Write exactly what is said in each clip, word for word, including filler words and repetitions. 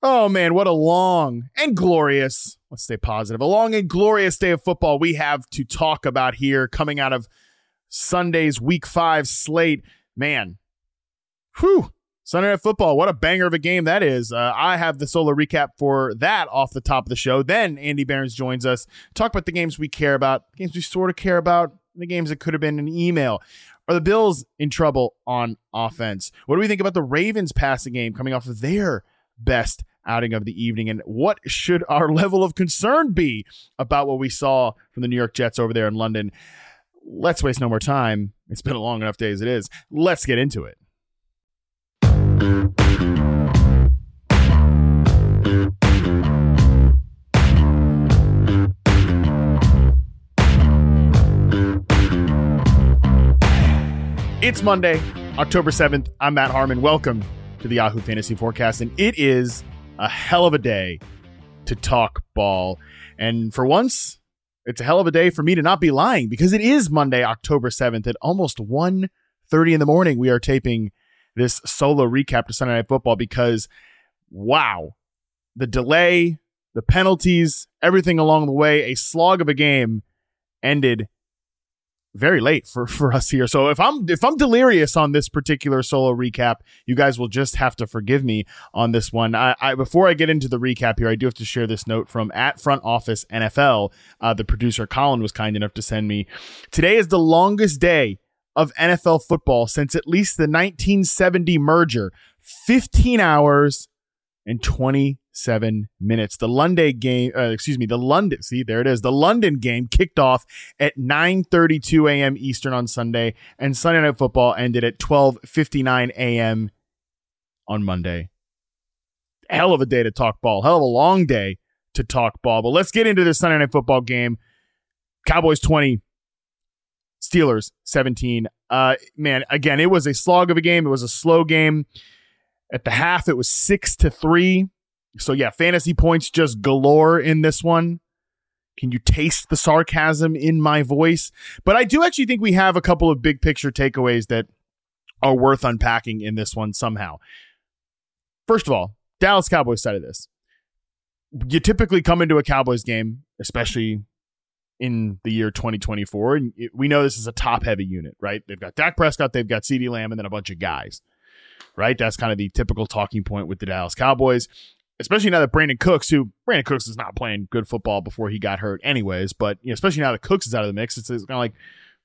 Oh, man, what a long and glorious, let's stay positive, a long and glorious day of football we have to talk about here coming out of Sunday's week five slate. Man, whew, Sunday Night Football, what a banger of a game that is. Uh, I have the solo recap for that off the top of the show. Then Andy Behrens joins us, talk about the games we care about, games we sort of care about, the games that could have been an email. Are the Bills in trouble on offense? What do we think about the Ravens passing game coming off of their best outing of the evening, and what should our level of concern be about what we saw from the New York Jets over there in London? Let's waste no more time. It's been a long enough day as it is. Let's get into it. It's Monday, October seventh. I'm Matt Harmon. Welcome to the Yahoo Fantasy Forecast, and it is a hell of a day to talk ball. And for once, it's a hell of a day for me to not be lying, because it is Monday, October seventh at almost one thirty in the morning. We are taping this solo recap to Sunday Night Football because, wow, the delay, the penalties, everything along the way, a slog of a game ended very late for, for us here. So if I'm if I'm delirious on this particular solo recap, you guys will just have to forgive me on this one. I, I before I get into the recap here, I do have to share this note from at Front Office N F L. Uh, the producer Colin was kind enough to send me. Today is the longest day of N F L football since at least the nineteen seventy merger. fifteen hours and twenty-seven minutes. The London game, uh, excuse me, the London, see, there it is. The London game kicked off at nine thirty-two a.m. Eastern on Sunday, and Sunday Night Football ended at twelve fifty-nine a.m. on Monday. Hell of a day to talk ball. Hell of a long day to talk ball. But let's get into this Sunday Night Football game. Cowboys twenty, Steelers seventeen. Uh, man, again, it was a slog of a game. It was a slow game. At the half, it was six to three. So yeah, fantasy points just galore in this one. Can you taste the sarcasm in my voice? But I do actually think we have a couple of big picture takeaways that are worth unpacking in this one somehow. First of all, Dallas Cowboys side of this. You typically come into a Cowboys game, especially in the year twenty twenty-four, and we know this is a top-heavy unit, right? They've got Dak Prescott, they've got CeeDee Lamb, and then a bunch of guys. Right? That's kind of the typical talking point with the Dallas Cowboys, especially now that Brandon Cooks, who Brandon Cooks is not playing good football before he got hurt anyways, but you know, especially now that Cooks is out of the mix, it's, it's kind of like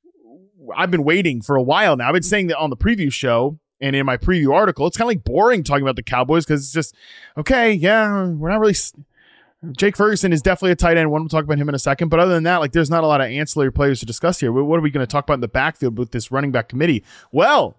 I've been waiting for a while now. I've been saying that on the preview show and in my preview article. It's kind of like boring talking about the Cowboys because it's just, okay, yeah, we're not really... Jake Ferguson is definitely a tight end. We'll talk about him in a second. But other than that, like there's not a lot of ancillary players to discuss here. What are we going to talk about in the backfield with this running back committee? Well,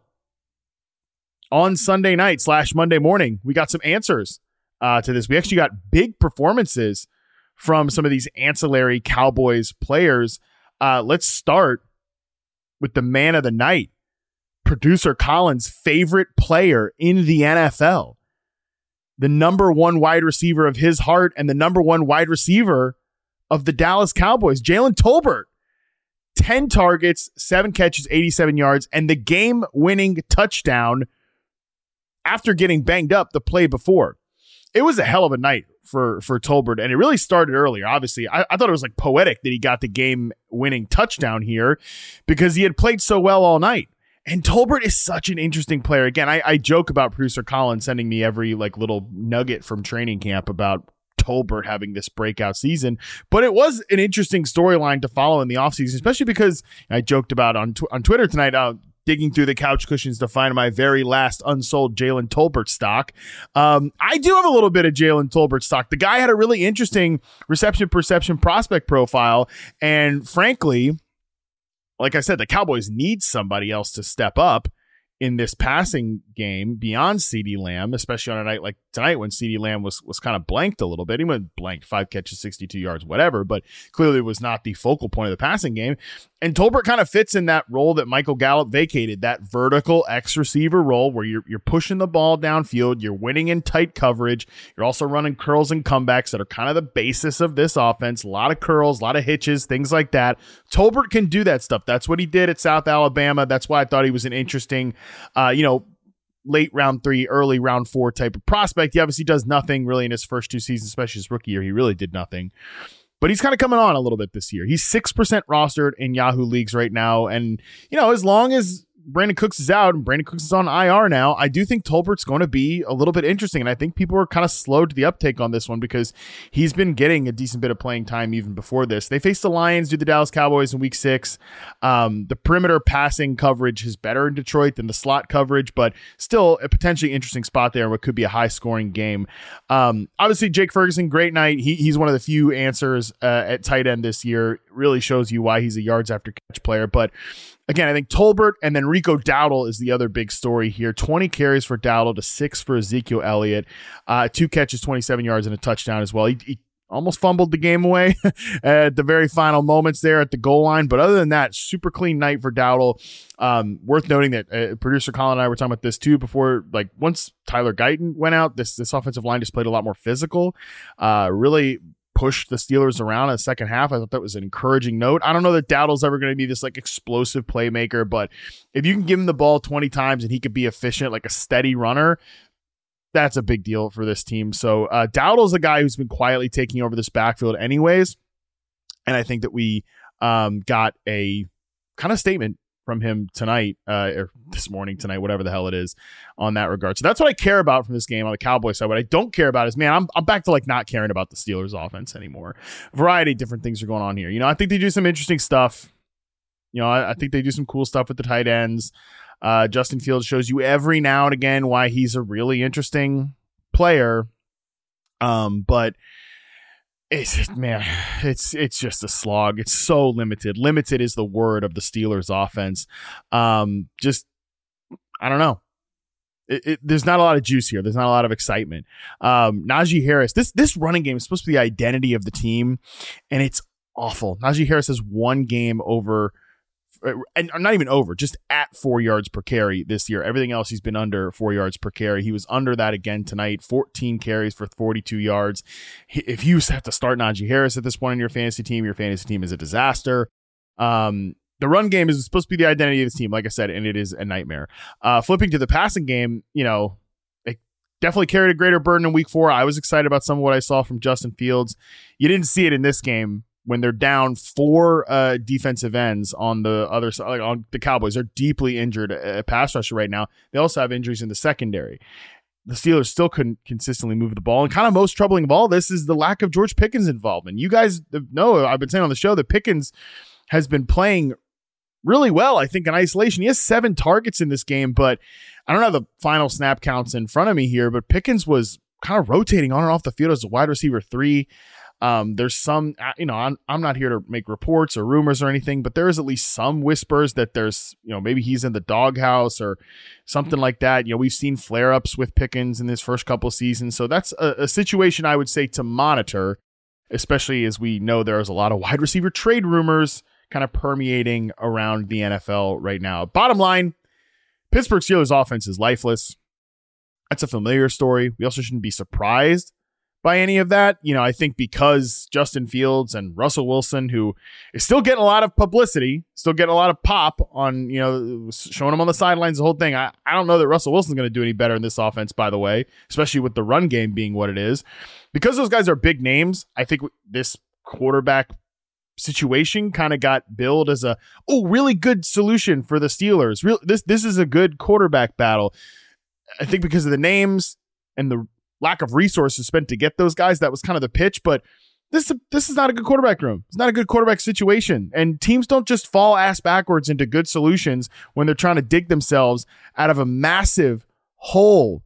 on Sunday night slash Monday morning, we got some answers uh, to this. We actually got big performances from some of these ancillary Cowboys players. Uh, let's start with the man of the night, producer Colin's favorite player in the N F L, the number one wide receiver of his heart and the number one wide receiver of the Dallas Cowboys, Jalen Tolbert. ten targets, seven catches, eighty-seven yards, and the game-winning touchdown after getting banged up the play before. It was a hell of a night for, for Tolbert, and it really started earlier. Obviously, I, I thought it was like poetic that he got the game-winning touchdown here because he had played so well all night. And Tolbert is such an interesting player. Again, I, I joke about producer Colin sending me every like little nugget from training camp about Tolbert having this breakout season, but it was an interesting storyline to follow in the offseason, especially because I joked about on tw- on Twitter tonight, uh, digging through the couch cushions to find my very last unsold Jalen Tolbert stock. Um, I do have a little bit of Jalen Tolbert stock. The guy had a really interesting reception perception prospect profile, and frankly, like I said, the Cowboys need somebody else to step up in this passing game beyond CeeDee Lamb, especially on a night like tonight when CeeDee Lamb was was kind of blanked a little bit. He went blanked, five catches, sixty-two yards, whatever, but clearly was not the focal point of the passing game. And Tolbert kind of fits in that role that Michael Gallup vacated, that vertical X receiver role where you're you're pushing the ball downfield, you're winning in tight coverage, you're also running curls and comebacks that are kind of the basis of this offense. A lot of curls, a lot of hitches, things like that. Tolbert can do that stuff. That's what he did at South Alabama. That's why I thought he was an interesting, uh, you know, late round three, early round four type of prospect. He obviously does nothing really in his first two seasons, especially his rookie year. He really did nothing. But he's kind of coming on a little bit this year. He's six percent rostered in Yahoo leagues right now. And, you know, as long as Brandon Cooks is out and Brandon Cooks is on I R now, I do think Tolbert's going to be a little bit interesting. And I think people are kind of slow to the uptake on this one because he's been getting a decent bit of playing time even before this. They faced the Lions, do the Dallas Cowboys in week six. Um, the perimeter passing coverage is better in Detroit than the slot coverage, but still a potentially interesting spot there in what could be a high scoring game. Um, obviously, Jake Ferguson, great night. He, he's one of the few answers uh, at tight end this year. Really shows you why he's a yards after catch player. But again, I think Tolbert and then Rico Dowdle is the other big story here. twenty carries for Dowdle to six for Ezekiel Elliott. Uh, two catches, twenty-seven yards, and a touchdown as well. He, he almost fumbled the game away at the very final moments there at the goal line. But other than that, super clean night for Dowdle. Um, worth noting that uh, producer Colin and I were talking about this too before. Like once Tyler Guyton went out, this this offensive line just played a lot more physical. Uh, really pushed the Steelers around in the second half. I thought that was an encouraging note. I don't know that Dowdle's ever going to be this like explosive playmaker, but if you can give him the ball twenty times and he could be efficient, like a steady runner, that's a big deal for this team. So uh, Dowdle's a guy who's been quietly taking over this backfield anyways. And I think that we um, got a kind of statement from him tonight, uh, or this morning, tonight, whatever the hell it is on that regard. So that's what I care about from this game on the Cowboys side. What I don't care about is, man, I'm, I'm back to like not caring about the Steelers offense anymore. A variety of different things are going on here. You know, I think they do some interesting stuff. You know, I, I think they do some cool stuff with the tight ends. Uh, Justin Fields shows you every now and again why he's a really interesting player. Um, but It's man, it's it's just a slog. It's so limited. Limited is the word of the Steelers offense. Um, just I don't know. It, it, there's not a lot of juice here. There's not a lot of excitement. Um, Najee Harris. This this running game is supposed to be the identity of the team, and it's awful. Najee Harris has one game over. And not even over, just at four yards per carry this year. Everything else he's been under four yards per carry. He was under that again tonight. fourteen carries for forty-two yards. If you have to start Najee Harris at this point in your fantasy team, your fantasy team is a disaster. Um, the run game is supposed to be the identity of this team, like I said, and it is a nightmare. Uh, flipping to the passing game, you know, it definitely carried a greater burden in week four. I was excited about some of what I saw from Justin Fields. You didn't see it in this game. When they're down four uh, defensive ends on the other side, like on the Cowboys, they're deeply injured at pass rusher right now. They also have injuries in the secondary. The Steelers still couldn't consistently move the ball. And kind of most troubling of all this is the lack of George Pickens' involvement. You guys know, I've been saying on the show that Pickens has been playing really well, I think, in isolation. He has seven targets in this game, but I don't have the final snap counts in front of me here, but Pickens was kind of rotating on and off the field as a wide receiver three. Um, there's some, you know, I'm, I'm not here to make reports or rumors or anything, but there is at least some whispers that there's, you know, maybe he's in the doghouse or something like that. You know, we've seen flare ups with Pickens in his first couple of seasons. So that's a, a situation I would say to monitor, especially as we know there's a lot of wide receiver trade rumors kind of permeating around the N F L right now. Bottom line, Pittsburgh Steelers offense is lifeless. That's a familiar story. We also shouldn't be surprised by any of that. You know, I think because Justin Fields and Russell Wilson, who is still getting a lot of publicity, still getting a lot of pop on, you know, showing him on the sidelines, the whole thing. I, I don't know that Russell Wilson's going to do any better in this offense, by the way, especially with the run game being what it is. Because those guys are big names, I think this quarterback situation kind of got billed as a, oh, really good solution for the Steelers. Real, this, this is a good quarterback battle. I think because of the names and the lack of resources spent to get those guys, that was kind of the pitch. But this this is not a good quarterback room. It's not a good quarterback situation. And teams don't just fall ass backwards into good solutions when they're trying to dig themselves out of a massive hole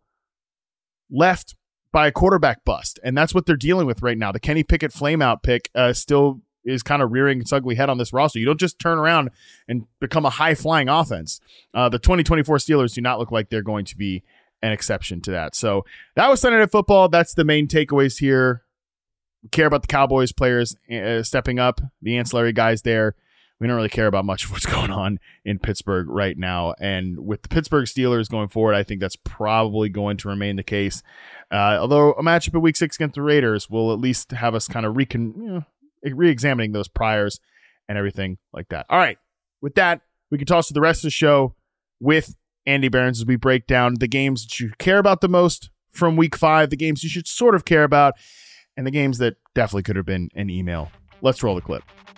left by a quarterback bust. And that's what they're dealing with right now. The Kenny Pickett flameout pick uh, still is kind of rearing its ugly head on this roster. You don't just turn around and become a high-flying offense. Uh, the twenty twenty-four Steelers do not look like they're going to be an exception to that. So that was Sunday Night Football. That's the main takeaways here. We care about the Cowboys players uh, stepping up, the ancillary guys there. We don't really care about much of what's going on in Pittsburgh right now. And with the Pittsburgh Steelers going forward, I think that's probably going to remain the case. Uh, although a matchup in week six against the Raiders will at least have us kind of recon, you know, re-examining those priors and everything like that. All right. With that, we can toss to the rest of the show with Andy Behrens as we break down the games that you care about the most from week five, the games you should sort of care about, and the games that definitely could have been an email. Let's roll the clip.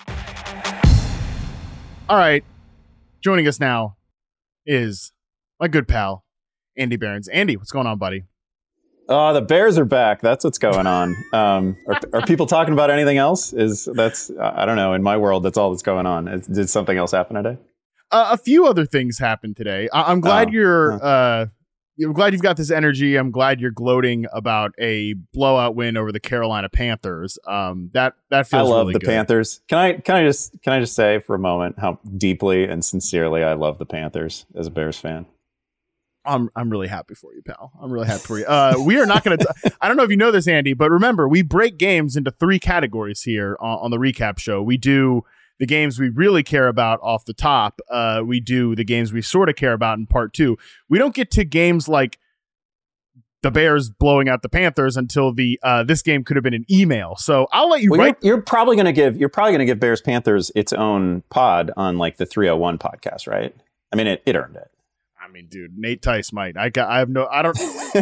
All right. Joining us now is my good pal, Andy Behrens. Andy, what's going on, buddy? Oh, the Bears are back. That's what's going on. Um, are, are people talking about anything else? Is that's I don't know. In my world, that's all that's going on. Is, did something else happen today? Uh, a few other things happened today. I- I'm glad oh, you're. huh. Uh, I'm glad you've got this energy. I'm glad you're gloating about a blowout win over the Carolina Panthers. Um, that that feels. I love really the good. Panthers. Can I can I just can I just say for a moment how deeply and sincerely I love the Panthers as a Bears fan. I'm I'm really happy for you, pal. I'm really happy for you. Uh, we are not going to. I don't know if you know this, Andy, but remember, we break games into three categories here on, on the recap show. We do the games we really care about off the top. Uh, we do the games we sort of care about in part two. We don't get to games like the Bears blowing out the Panthers until the uh, this game could have been an email. So I'll let you well, write. You're, you're probably going to give you're probably going to give Bears Panthers its own pod on like the three oh one podcast, right? I mean, it, it earned it. I mean, dude, Nate Tice might. I got. I have no. I don't.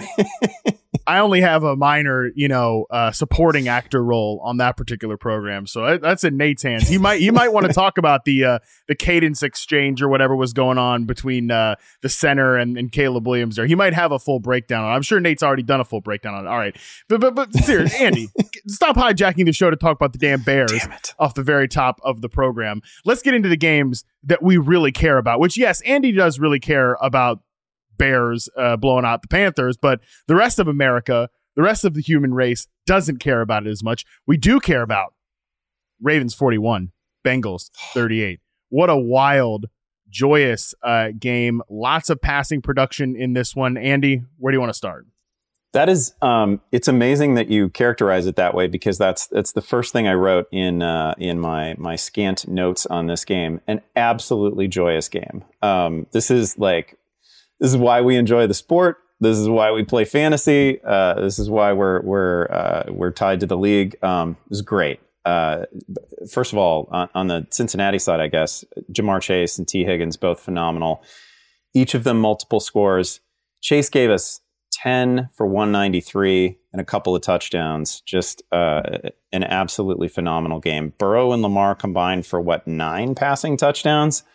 I only have a minor, you know, uh, supporting actor role on that particular program, so I, that's in Nate's hands. He might. He might want to talk about the uh, the cadence exchange or whatever was going on between uh, the center and, and Caleb Williams. There, he might have a full breakdown on it. I'm sure Nate's already done a full breakdown on it. All right, but but but seriously, Andy, stop hijacking the show to talk about the damn Bears Damn it. off the very top of the program. Let's get into the games that we really care about. Which, yes, Andy does really care about Bears uh, blowing out the Panthers, but the rest of America, the rest of the human race doesn't care about it as much. We do care about Ravens forty-one, Bengals thirty-eight. What a wild, joyous uh, game. Lots of passing production in this one. Andy, where do you want to start? That is, um, it's amazing that you characterize it that way, because that's that's the first thing I wrote in uh, in my my scant notes on this game. An absolutely joyous game. Um, this is like. This is why we enjoy the sport. This is why we play fantasy. Uh, this is why we're we're uh, we're tied to the league. Um, it was great. Uh, first of all, on, on the Cincinnati side, I guess Jamar Chase and T. Higgins both phenomenal. Each of them multiple scores. Chase gave us ten for one ninety-three and a couple of touchdowns. Just uh, an absolutely phenomenal game. Burrow and Lamar combined for what, nine passing touchdowns?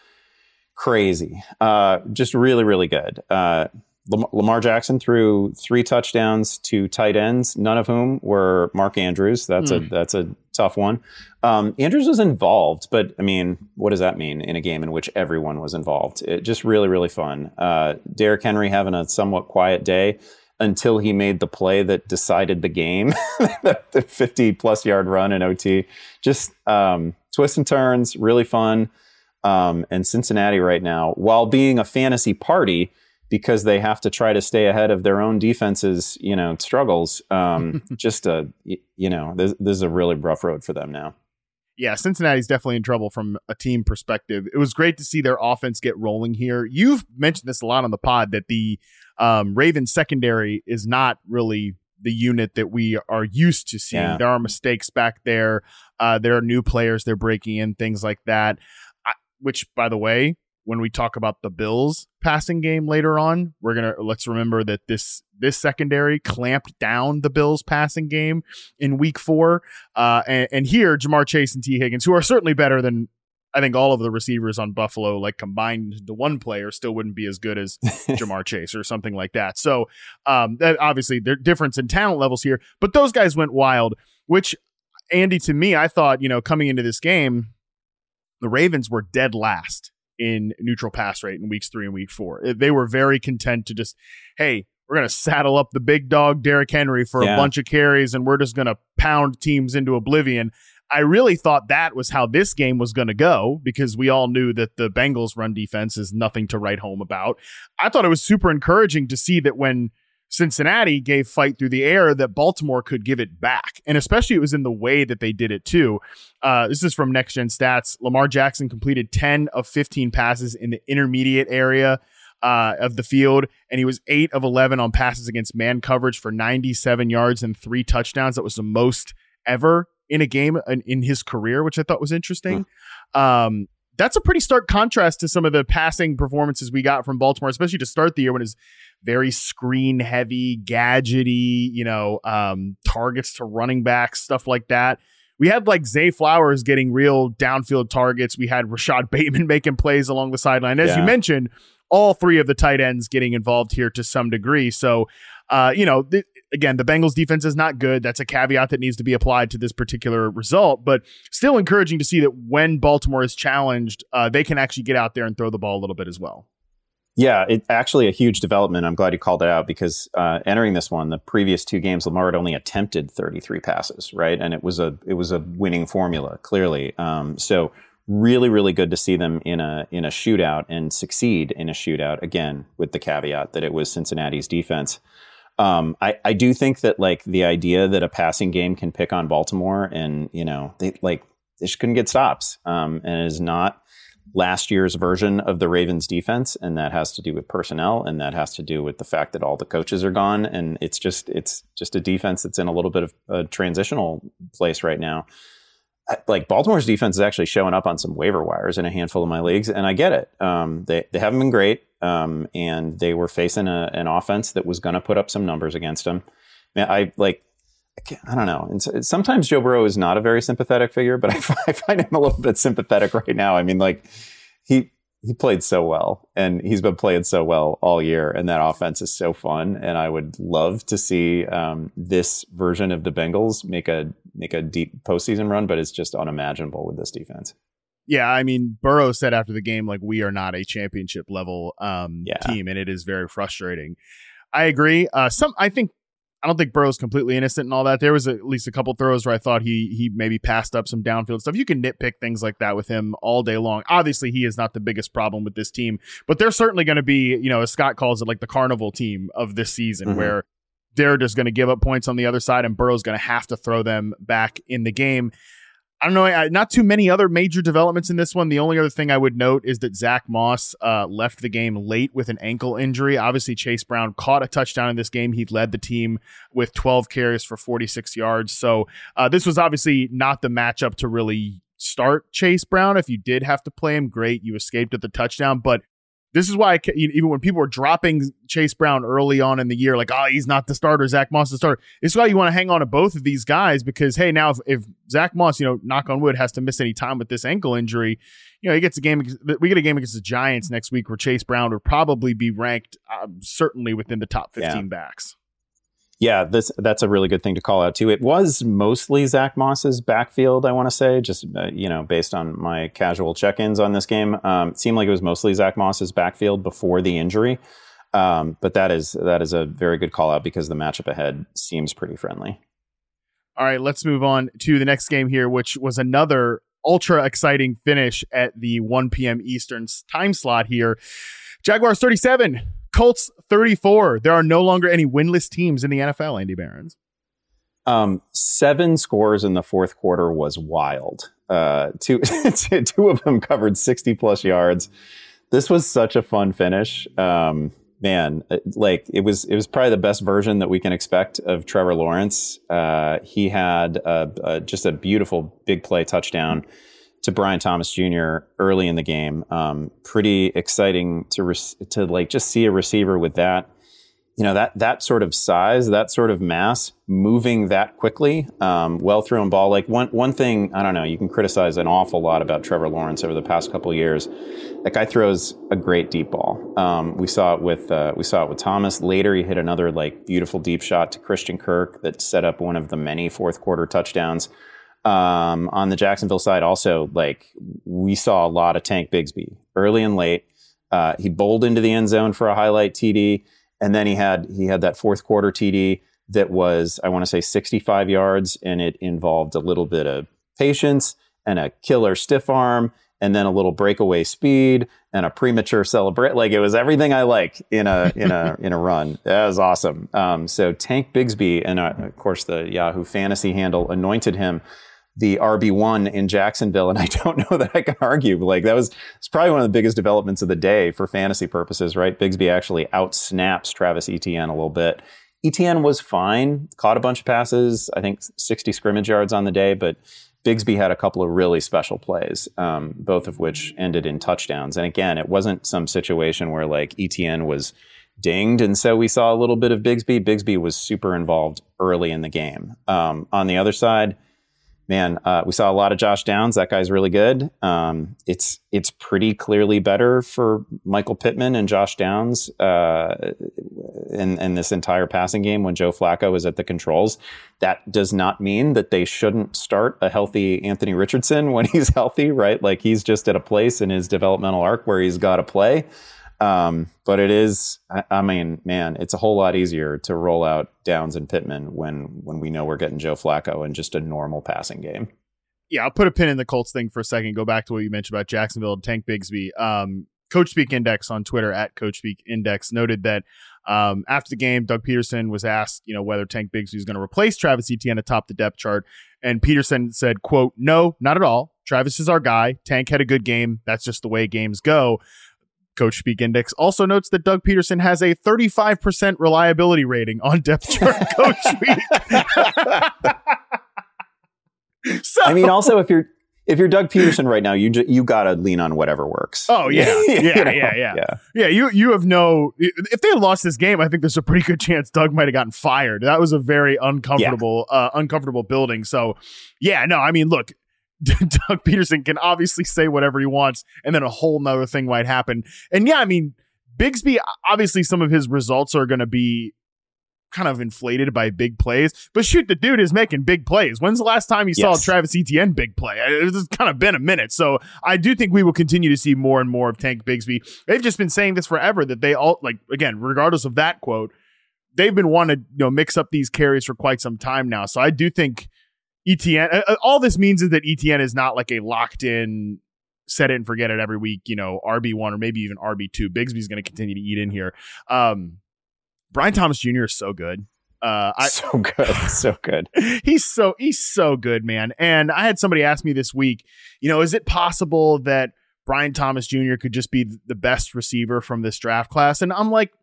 Crazy. Uh, just really, really good. Uh, Lamar Jackson threw three touchdowns to tight ends, none of whom were Mark Andrews. That's mm. a that's a tough one. Um, Andrews was involved, but I mean, what does that mean in a game in which everyone was involved? It just really, really fun. Uh, Derrick Henry having a somewhat quiet day until he made the play that decided the game, the fifty plus yard run in O T. Just um, twists and turns, really fun. Um, and Cincinnati right now, while being a fantasy party because they have to try to stay ahead of their own defense's, you know, struggles, um, just a, you know, this, this is a really rough road for them now. Yeah, Cincinnati's definitely in trouble from a team perspective. It was great to see their offense get rolling here. You've mentioned this a lot on the pod, that the um, Ravens secondary is not really the unit that we are used to seeing. Yeah. There are mistakes back there. Uh, there are new players they're breaking in, things like that. Which, by the way, when we talk about the Bills passing game later on, we're gonna let's remember that this this secondary clamped down the Bills passing game in week four. Uh, and, and here, Jamar Chase and T. Higgins, who are certainly better than I think all of the receivers on Buffalo, like combined into one player, still wouldn't be as good as Jamar Chase or something like that. So um, that obviously there's difference in talent levels here, but those guys went wild. Which, Andy, to me, I thought, you know, coming into this game, the Ravens were dead last in neutral pass rate in weeks three and week four. They were very content to just, hey, we're going to saddle up the big dog Derrick Henry for yeah. a bunch of carries, and we're just going to pound teams into oblivion. I really thought that was how this game was going to go, because we all knew that the Bengals' run defense is nothing to write home about. I thought it was super encouraging to see that when Cincinnati gave fight through the air, that Baltimore could give it back. And especially it was in the way that they did it too. Uh, this is from Next Gen Stats. Lamar Jackson completed ten of fifteen passes in the intermediate area uh, of the field. And he was eight of eleven on passes against man coverage for ninety-seven yards and three touchdowns. That was the most ever in a game in, in his career, which I thought was interesting. Hmm. Um, that's a pretty stark contrast to some of the passing performances we got from Baltimore, especially to start the year when it's very screen heavy, gadgety, you know, um, targets to running backs, stuff like that. We had like Zay Flowers getting real downfield targets. We had Rashad Bateman making plays along the sideline. As yeah. you mentioned, all three of the tight ends getting involved here to some degree. So, uh, you know, th- again, the Bengals defense is not good. That's a caveat that needs to be applied to this particular result, but still encouraging to see that when Baltimore is challenged, uh, they can actually get out there and throw the ball a little bit as well. Yeah, it actually a huge development. I'm glad you called it out because uh, entering this one, the previous two games, Lamar had only attempted thirty-three passes, right? And it was a it was a winning formula, clearly. Um, so really, really good to see them in a in a shootout and succeed in a shootout, again, with the caveat that it was Cincinnati's defense. Um, I, I do think that like the idea that a passing game can pick on Baltimore and, you know, they like they just couldn't get stops um, and it is not last year's version of the Ravens defense. And that has to do with personnel. And that has to do with the fact that all the coaches are gone. And it's just, it's just a defense that's in a little bit of a transitional place right now. Like Baltimore's defense is actually showing up on some waiver wires in a handful of my leagues. And I get it. Um, they, they haven't been great. Um, and they were facing a, an offense that was going to put up some numbers against them. Man, I like, I don't know. And sometimes Joe Burrow is not a very sympathetic figure, but I, I find him a little bit sympathetic right now. I mean, like he he played so well, and he's been playing so well all year, and that offense is so fun. And I would love to see um, this version of the Bengals make a make a deep postseason run, but it's just unimaginable with this defense. Yeah, I mean, Burrow said after the game, like, we are not a championship level um, yeah. team, and it is very frustrating. I agree. Uh, some, I think. I don't think Burrow's completely innocent and all that. There was at least a couple throws where I thought he he maybe passed up some downfield stuff. You can nitpick things like that with him all day long. Obviously, he is not the biggest problem with this team, but they're certainly going to be, you know, as Scott calls it, like the carnival team of this season, mm-hmm. where they're just going to give up points on the other side and Burrow's going to have to throw them back in the game. I don't know. Not too many other major developments in this one. The only other thing I would note is that Zach Moss uh, left the game late with an ankle injury. Obviously, Chase Brown caught a touchdown in this game. He led the team with twelve carries for forty-six yards. So uh, this was obviously not the matchup to really start Chase Brown. If you did have to play him, great. You escaped at the touchdown. But this is why, I, even when people were dropping Chase Brown early on in the year, like, oh, he's not the starter, Zach Moss is the starter. This is why you want to hang on to both of these guys because, hey, now if, if Zach Moss, you know, knock on wood, has to miss any time with this ankle injury, you know, he gets a game. We get a game against the Giants next week where Chase Brown would probably be ranked uh, certainly within the top fifteen yeah. backs. Yeah, this that's a really good thing to call out too. It was mostly Zach Moss's backfield, I want to say, just uh, you know, based on my casual check-ins on this game. Um, it seemed like it was mostly Zach Moss's backfield before the injury, um, but that is that is a very good call out because the matchup ahead seems pretty friendly. All right, let's move on to the next game here, which was another ultra exciting finish at the one p.m. Eastern time slot here. Jaguars thirty-seven. Colts thirty-four. There are no longer any winless teams in the N F L, Andy Behrens. Um, seven scores in the fourth quarter was wild. Uh, two, two of them covered sixty plus yards. This was such a fun finish. Um, man, like it was, it was probably the best version that we can expect of Trevor Lawrence. Uh, he had a, a, just a beautiful big play touchdown to Brian Thomas Junior early in the game. Um, pretty exciting to re- to like just see a receiver with that, you know, that that sort of size, that sort of mass, moving that quickly, um, well thrown ball. Like one one thing, I don't know, you can criticize an awful lot about Trevor Lawrence over the past couple of years. That guy throws a great deep ball. Um, we saw it with uh, we saw it with Thomas. Later, he hit another like beautiful deep shot to Christian Kirk that set up one of the many fourth quarter touchdowns. Um, on the Jacksonville side, also, like we saw a lot of Tank Bigsby early and late. Uh, he bowled into the end zone for a highlight T D, and then he had he had that fourth quarter T D that was, I want to say, sixty-five yards, and it involved a little bit of patience and a killer stiff arm, and then a little breakaway speed and a premature celebrate. Like it was everything I like in a in a in a run. That was awesome. Um, so Tank Bigsby, and uh, of course the Yahoo Fantasy handle anointed him the R B one in Jacksonville. And I don't know that I can argue. Like that was, it's probably one of the biggest developments of the day for fantasy purposes, right? Bigsby actually outsnaps Travis Etienne a little bit. Etienne was fine, caught a bunch of passes, I think sixty scrimmage yards on the day, but Bigsby had a couple of really special plays, um, both of which ended in touchdowns. And again, it wasn't some situation where like Etienne was dinged, and so we saw a little bit of Bigsby. Bigsby was super involved early in the game. Um, on the other side, man, uh, we saw a lot of Josh Downs. That guy's really good. Um, it's it's pretty clearly better for Michael Pittman and Josh Downs uh, in, in this entire passing game when Joe Flacco is at the controls. That does not mean that they shouldn't start a healthy Anthony Richardson when he's healthy, right? Like he's just at a place in his developmental arc where he's got to play. Um, but it is, I, I mean, man, it's a whole lot easier to roll out Downs and Pittman when when we know we're getting Joe Flacco in just a normal passing game. Yeah, I'll put a pin in the Colts thing for a second. Go back to what you mentioned about Jacksonville and Tank Bigsby. Um, Coach Speak Index on Twitter at Coach Speak Index noted that um, after the game, Doug Peterson was asked, you know, whether Tank Bigsby is going to replace Travis Etienne atop the depth chart, and Peterson said, "quote No, not at all. Travis is our guy. Tank had a good game. That's just the way games go." Coach Speak Index also notes that Doug Peterson has a thirty-five percent reliability rating on depth chart. Coach Speak. So, I mean, also if you're if you're Doug Peterson right now, you ju- you gotta lean on whatever works. Oh yeah, yeah, You know? yeah, yeah, yeah. Yeah, you you have no. If they had lost this game, I think there's a pretty good chance Doug might have gotten fired. That was a very uncomfortable, yeah. uh, uncomfortable building. So, yeah, no, I mean, look. Doug Peterson can obviously say whatever he wants, and then a whole nother thing might happen. And yeah, I mean, Bigsby, obviously some of his results are going to be kind of inflated by big plays, but shoot, the dude is making big plays. When's the last time you yes. saw Travis Etienne big play? It's kind of been a minute. So I do think we will continue to see more and more of Tank Bigsby. They've just been saying this forever, that they all, like, again, regardless of that quote, they've been wanting to, you know, mix up these carries for quite some time now. So I do think Etienne, uh, all this means is that Etienne is not like a locked in, set it and forget it every week, you know, R B one or maybe even R B two. Bigsby's going to continue to eat in here. Um, Brian Thomas Junior is so good. Uh, I, so good. So good. He's so, he's so good, man. And I had somebody ask me this week, you know, is it possible that Brian Thomas Junior could just be the best receiver from this draft class? And I'm like,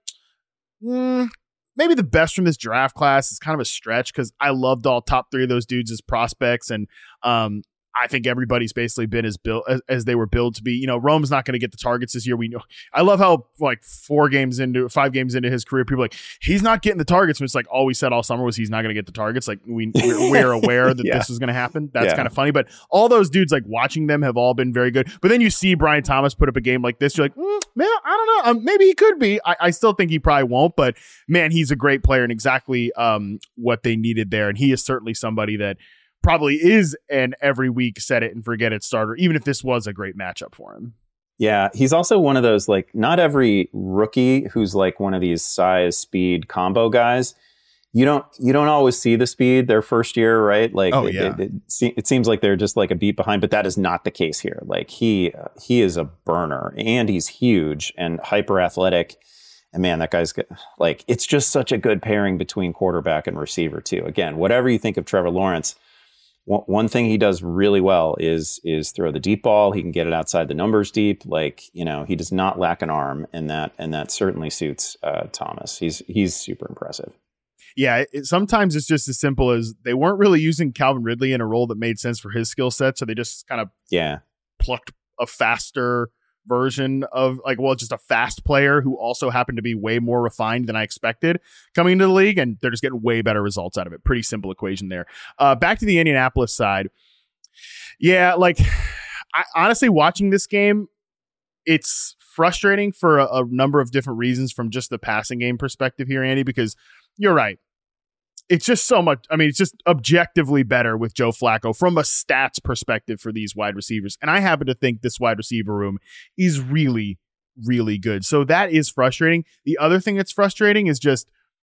hmm. Maybe the best from this draft class is kind of a stretch because I loved all top three of those dudes as prospects. And um, I think everybody's basically been as built as, as they were billed to be. You know, Rome's not going to get the targets this year. We know. I love how like four games into five games into his career, people are like, he's not getting the targets. And it's like all we said all summer was he's not going to get the targets. Like we we're, we're aware that yeah. this was going to happen. That's yeah. kind of funny. But all those dudes, like watching them, have all been very good. But then you see Brian Thomas put up a game like this, you're like, mm, man, I don't know. Um, maybe he could be. I, I still think he probably won't. But man, he's a great player and exactly um what they needed there. And he is certainly somebody that probably is an every week set it and forget it starter, even if this was a great matchup for him. Yeah, he's also one of those, like, not every rookie who's like one of these size speed combo guys. You don't you don't always see the speed their first year, right? Like, oh, it, yeah. it, it, it seems like they're just like a beat behind, but that is not the case here. Like he uh, he is a burner, and he's huge and hyper athletic. And man, that guy's good. Like, it's just such a good pairing between quarterback and receiver too. Again, whatever you think of Trevor Lawrence, one thing he does really well is is throw the deep ball. He can get it outside the numbers deep. Like, you know, he does not lack an arm, and that and that certainly suits uh, Thomas. He's he's super impressive. Yeah, it, sometimes it's just as simple as they weren't really using Calvin Ridley in a role that made sense for his skill set, so they just kind of yeah plucked a faster version of, like, well, just a fast player who also happened to be way more refined than I expected coming into the league, and they're just getting way better results out of it. Pretty simple equation there. Uh, back to the Indianapolis side. Yeah, like, I, honestly, watching this game, it's frustrating for a, a number of different reasons from just the passing game perspective here, Andy, because you're right. It's just so much. I mean, it's just objectively better with Joe Flacco from a stats perspective for these wide receivers. And I happen to think this wide receiver room is really, really good. So that is frustrating. The other thing that's frustrating is just,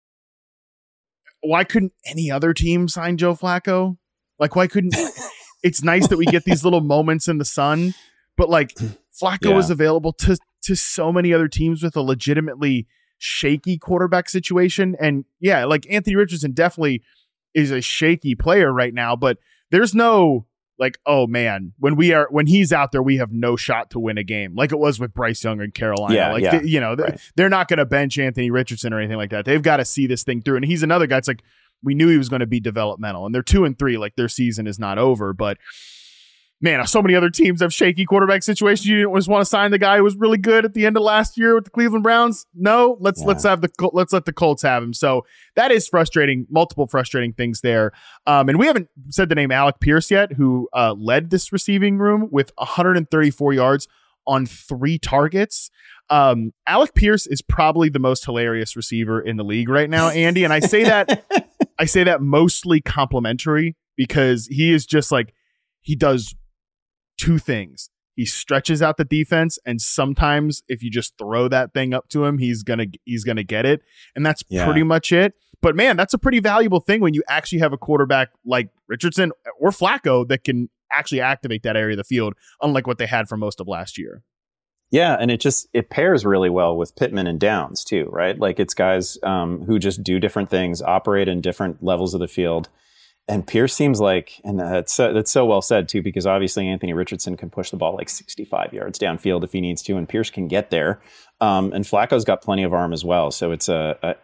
why couldn't any other team sign Joe Flacco? Like, why couldn't, it's nice that we get these little moments in the sun, but like Flacco yeah. is available to, to so many other teams with a legitimately shaky quarterback situation. And yeah, like Anthony Richardson definitely is a shaky player right now, but there's no like, oh man, when we are, when he's out there, we have no shot to win a game, like it was with Bryce Young in Carolina. Yeah, like, yeah, they, you know, right. they're not going to bench Anthony Richardson or anything like that. They've got to see this thing through. And he's another guy. It's like, we knew he was going to be developmental. And they're two and three, like their season is not over. But man, so many other teams have shaky quarterback situations. You didn't just want to sign the guy who was really good at the end of last year with the Cleveland Browns. No, let's yeah. let's have the let's let the Colts have him. So that is frustrating. Multiple frustrating things there. Um, and we haven't said the name Alec Pierce yet, who uh, led this receiving room with one hundred thirty-four yards on three targets. Um, Alec Pierce is probably the most hilarious receiver in the league right now, Andy. And I say that I say that mostly complimentary because he is just like he does two things. He stretches out the defense, and sometimes if you just throw that thing up to him, he's gonna he's gonna get it, and that's yeah. pretty much it. But man, that's a pretty valuable thing when you actually have a quarterback like Richardson or Flacco that can actually activate that area of the field, unlike what they had for most of last year. Yeah, and it just it pairs really well with Pittman and Downs too, right? Like it's guys um, who just do different things, operate in different levels of the field. And Pierce seems like, and that's so, that's so well said too, because obviously Anthony Richardson can push the ball like sixty-five yards downfield if he needs to, and Pierce can get there. Um, and Flacco's got plenty of arm as well, so it's a, a,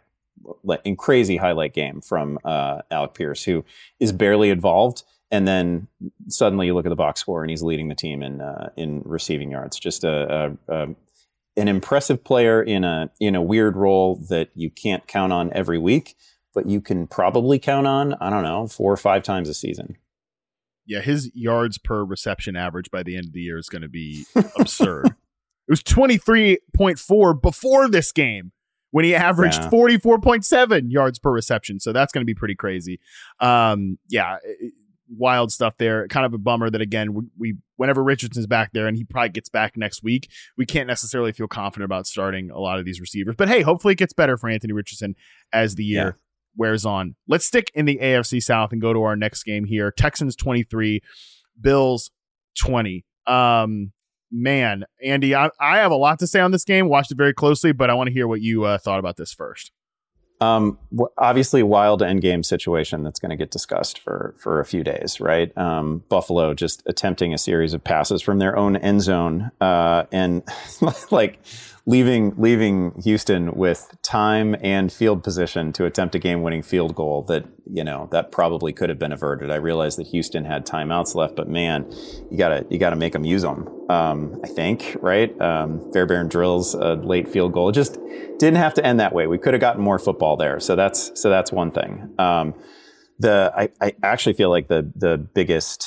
a crazy highlight game from uh, Alec Pierce, who is barely involved, and then suddenly you look at the box score and he's leading the team in uh, in receiving yards. Just a, a, a an impressive player in a in a weird role that you can't count on every week, but you can probably count on, I don't know, four or five times a season. Yeah, his yards per reception average by the end of the year is going to be absurd. It was twenty-three point four before this game when he averaged yeah. forty-four point seven yards per reception. So that's going to be pretty crazy. Um, yeah, it, wild stuff there. Kind of a bummer that, again, we, we whenever Richardson's back there, and he probably gets back next week, we can't necessarily feel confident about starting a lot of these receivers. But hey, hopefully it gets better for Anthony Richardson as the year yeah. wears on. Let's stick in the A F C South and go to our next game here. Texans twenty-three, Bills twenty. Um, man, Andy, I, I have a lot to say on this game. Watched it very closely, but I want to hear what you uh, thought about this first. Um, obviously, wild end game situation that's going to get discussed for for a few days, right? Um, Buffalo just attempting a series of passes from their own end zone, uh, and like leaving leaving Houston with time and field position to attempt a game-winning field goal that, you know, that probably could have been averted. I realized that Houston had timeouts left, but man, you gotta you gotta make them use them. Um, I think, right? Um, Fairbairn drills a late field goal. It just didn't have to end that way. We could have gotten more football there. So that's so that's one thing. Um, the I, I actually feel like the the biggest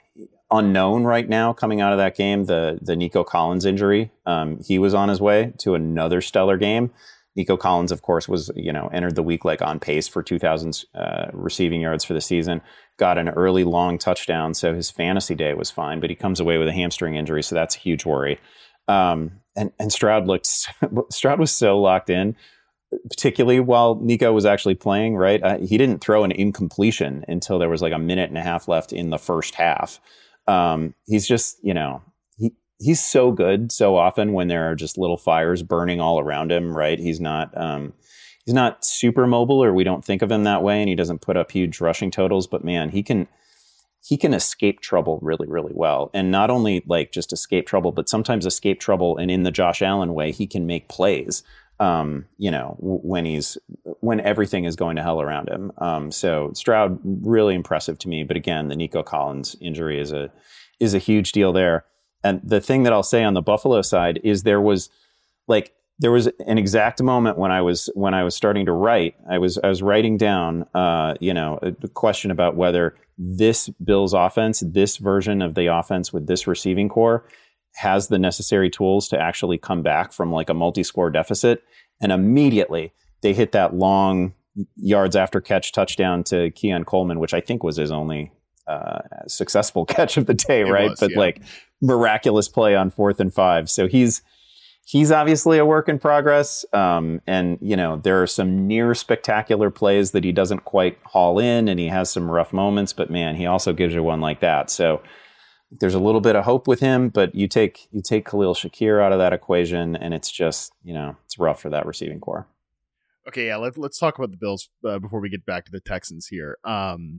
unknown right now coming out of that game, the the Nico Collins injury. Um, he was on his way to another stellar game. Nico Collins, of course, was, you know, entered the week like on pace for two thousand uh, receiving yards for the season. Got an early long touchdown, so his fantasy day was fine. But he comes away with a hamstring injury, so that's a huge worry. Um, and and Stroud looked Stroud was so locked in, particularly while Nico was actually playing. Right, uh, he didn't throw an incompletion until there was like a minute and a half left in the first half. Um, he's just, you know, he he's so good so often when there are just little fires burning all around him, right? He's not um, he's not super mobile, or we don't think of him that way, and he doesn't put up huge rushing totals, but man, he can he can escape trouble really, really well. And not only like just escape trouble, but sometimes escape trouble, and in the Josh Allen way, he can make plays. Um, you know, w- when he's when everything is going to hell around him. Um, so Stroud, really impressive to me. But again, the Nico Collins injury is a is a huge deal there. And the thing that I'll say on the Buffalo side is there was like there was an exact moment when I was when I was starting to write. I was I was writing down, uh, you know, a, a question about whether this Bills offense, this version of the offense with this receiving core, has the necessary tools to actually come back from like a multi-score deficit. And immediately they hit that long yards after catch touchdown to Keon Coleman, which I think was his only uh, successful catch of the day, it right? Was, but yeah. like miraculous play on fourth and five. So he's he's obviously a work in progress. Um, and, you know, there are some near spectacular plays that he doesn't quite haul in, and he has some rough moments, but man, he also gives you one like that. So there's a little bit of hope with him, but you take you take Khalil Shakir out of that equation, and it's just, you know, it's rough for that receiving core. Okay, yeah, let, let's talk about the Bills uh, before we get back to the Texans here. Um,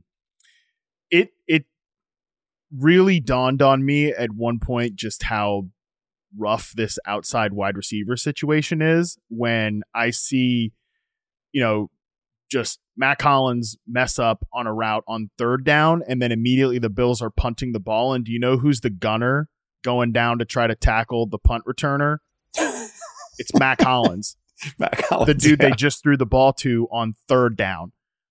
it it really dawned on me at one point just how rough this outside wide receiver situation is when I see, you know, just Matt Collins mess up on a route on third down, and then immediately the Bills are punting the ball. And do you know who's the gunner going down to try to tackle the punt returner? It's Matt Collins, Matt Collins, the dude yeah. they just threw the ball to on third down.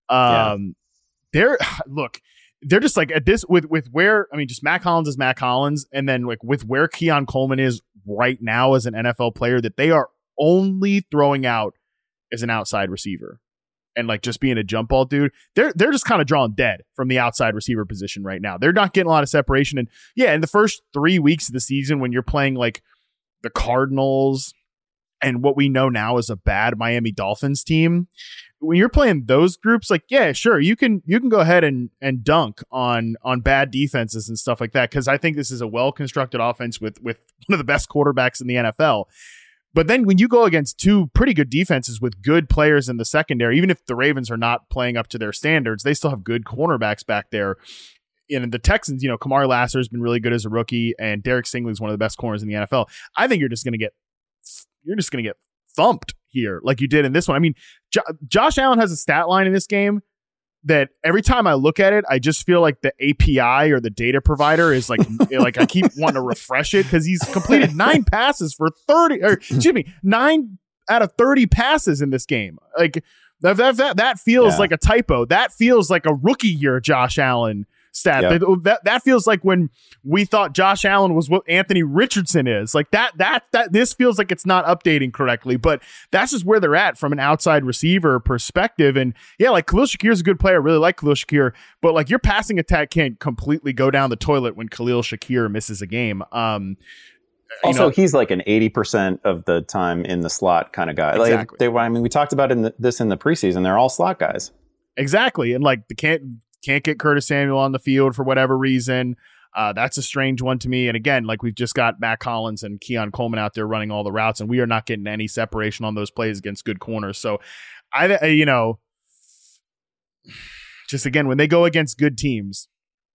Um, yeah. They're look, they're just like at this with with where I mean, just Matt Collins is Matt Collins, and then like with where Keon Coleman is right now as an N F L player, that they are only throwing out as an outside receiver. And like just being a jump ball dude, they're they're just kind of drawn dead from the outside receiver position right now. They're not getting a lot of separation. And yeah, in the first three weeks of the season, when you're playing like the Cardinals and what we know now is a bad Miami Dolphins team, when you're playing those groups, like yeah, sure, you can you can go ahead and and dunk on on bad defenses and stuff like that, because I think this is a well constructed offense with with one of the best quarterbacks in the N F L. But then when you go against two pretty good defenses with good players in the secondary, even if the Ravens are not playing up to their standards, they still have good cornerbacks back there. And the Texans, you know, Kamar Lasser has been really good as a rookie, and Derek Stingley is one of the best corners in the N F L. I think you're just going to get you're just going to get thumped here like you did in this one. I mean, Jo- Josh Allen has a stat line in this game that every time I look at it, I just feel like the A P I or the data provider is like, like I keep wanting to refresh it, because he's completed nine passes for thirty, or excuse me, nine out of thirty passes in this game. Like that, that, that, that feels yeah. like a typo. That feels like a rookie year Josh Allen stat. Yep. That, that that feels like when we thought Josh Allen was what Anthony Richardson is. Like that that that this feels like it's not updating correctly, but that's just where they're at from an outside receiver perspective. And yeah, like Khalil Shakir is a good player. I really like Khalil Shakir, but like your passing attack can't completely go down the toilet when Khalil Shakir misses a game. Um, Also, know, he's like an eighty percent of the time in the slot kind of guy. Exactly. Like they, I mean, we talked about in the, this in the preseason. They're all slot guys. Exactly. And like the can't can't get Curtis Samuel on the field for whatever reason. Uh, that's a strange one to me. And again, like we've just got Matt Collins and Keon Coleman out there running all the routes, and we are not getting any separation on those plays against good corners. So I, you know, just again, when they go against good teams,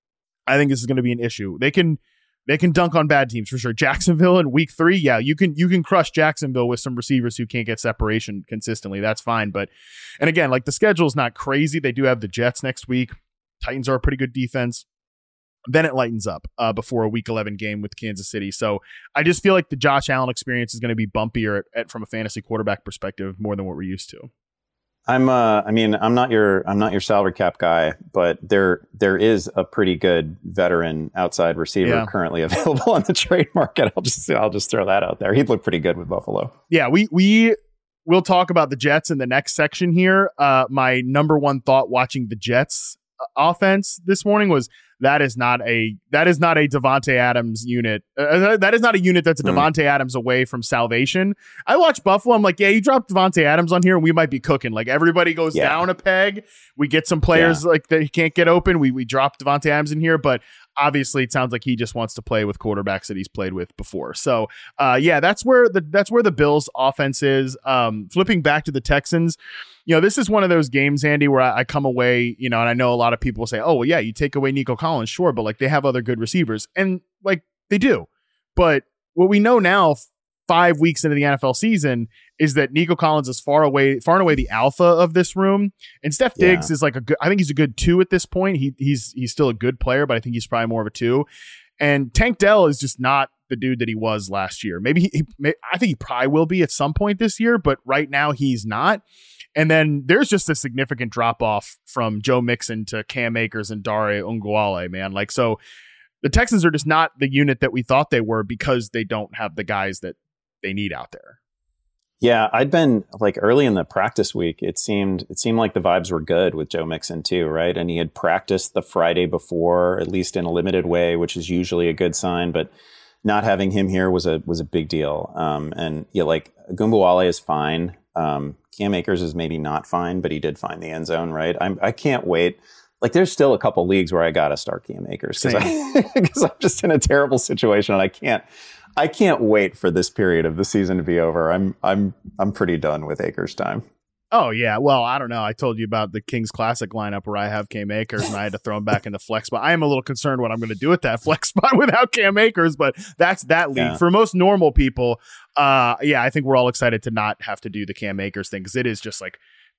I think this is going to be an issue. They can, They can dunk on bad teams for sure. Jacksonville in week three, yeah, you can you can crush Jacksonville with some receivers who can't get separation consistently. That's fine. But, and again, like the schedule is not crazy. They do have the Jets next week. Titans are a pretty good defense. Then it lightens up uh, before a week eleven game with Kansas City. So I just feel like the Josh Allen experience is going to be bumpier at, at, from a fantasy quarterback perspective more than what we're used to. I'm uh I mean, I'm not your I'm not your salary cap guy, but there there is a pretty good veteran outside receiver yeah. currently available on the trade market. I'll just I'll just throw that out there. He'd look pretty good with Buffalo. Yeah, we we will talk about the Jets in the next section here. Uh my number one thought watching the Jets offense this morning was that is not a that is not a Devontae Adams unit. Uh, that is not a unit that's a mm. Devontae Adams away from salvation. I watch Buffalo. I'm like, yeah, you drop Devontae Adams on here, and we might be cooking. Like everybody goes yeah. down a peg. We get some players yeah. like that can't get open. We we drop Devontae Adams in here, but obviously it sounds like he just wants to play with quarterbacks that he's played with before. So uh, yeah, that's where the that's where the Bills offense is. Um, flipping back to the Texans. You know, this is one of those games, Andy, where I, I come away, you know, and I know a lot of people will say, oh, well, yeah, you take away Nico Collins, sure, but like they have other good receivers. And like they do. But what we know now, five weeks into the N F L season, is that Nico Collins is far away, far and away the alpha of this room. And Steph Diggs yeah. is like a good, I think he's a good two at this point. He he's he's still a good player, but I think he's probably more of a two. And Tank Dell is just not the dude that he was last year. Maybe he, he may, I think he probably will be at some point this year, but right now he's not. And then there's just a significant drop off from Joe Mixon to Cam Akers and Dare Ungwale, man. Like, so the Texans are just not the unit that we thought they were because they don't have the guys that they need out there. Yeah, I'd been like early in the practice week. It seemed it seemed like the vibes were good with Joe Mixon too, right? And he had practiced the Friday before, at least in a limited way, which is usually a good sign. But not having him here was a was a big deal. Um, and yeah, like Ungwale is fine. Um, Cam Akers is maybe not fine, but he did find the end zone, right? I'm, I can't wait. Like, there's still a couple leagues where I gotta start Cam Akers because I'm just in a terrible situation, and I can't, I can't wait for this period of the season to be over. I'm, I'm, I'm pretty done with Akers time. Oh yeah, well, I don't know. I told you about the Kings Classic lineup where I have Cam Akers, and I had to throw him back in the flex spot. I am a little concerned what I'm going to do with that flex spot without Cam Akers, but that's that league. Yeah. For most normal people, uh, yeah, I think we're all excited to not have to do the Cam Akers thing because it is just like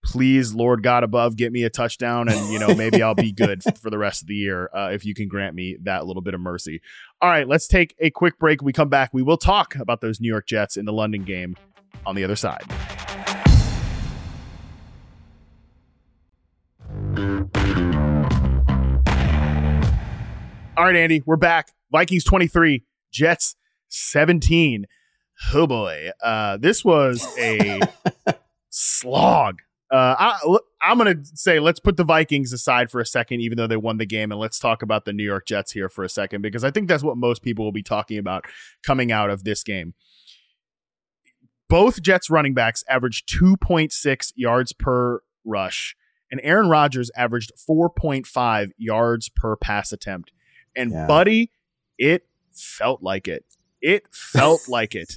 please, Lord God above, get me a touchdown, and you know maybe I'll be good for the rest of the year uh, if you can grant me that little bit of mercy. All right, let's take a quick break. When we come back, we will talk about those New York Jets in the London game on the other side. All right, Andy, we're back. Vikings twenty-three, Jets seventeen. Oh boy, uh, this was a slog. Uh, I, I'm going to say let's put the Vikings aside for a second, even though they won the game, and let's talk about the New York Jets here for a second, because I think that's what most people will be talking about coming out of this game. Both Jets running backs averaged two point six yards per rush, and Aaron Rodgers averaged four point five yards per pass attempt. And yeah. buddy, it felt like it. It felt like it.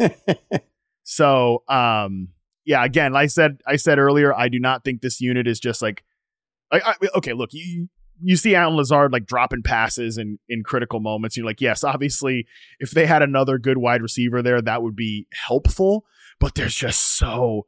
So, um, yeah, again, like I said, I said earlier, I do not think this unit is just like, like I, okay, look, you you see Allen Lazard like dropping passes in, in critical moments. You're like, yes, obviously, if they had another good wide receiver there, that would be helpful. But there's just so,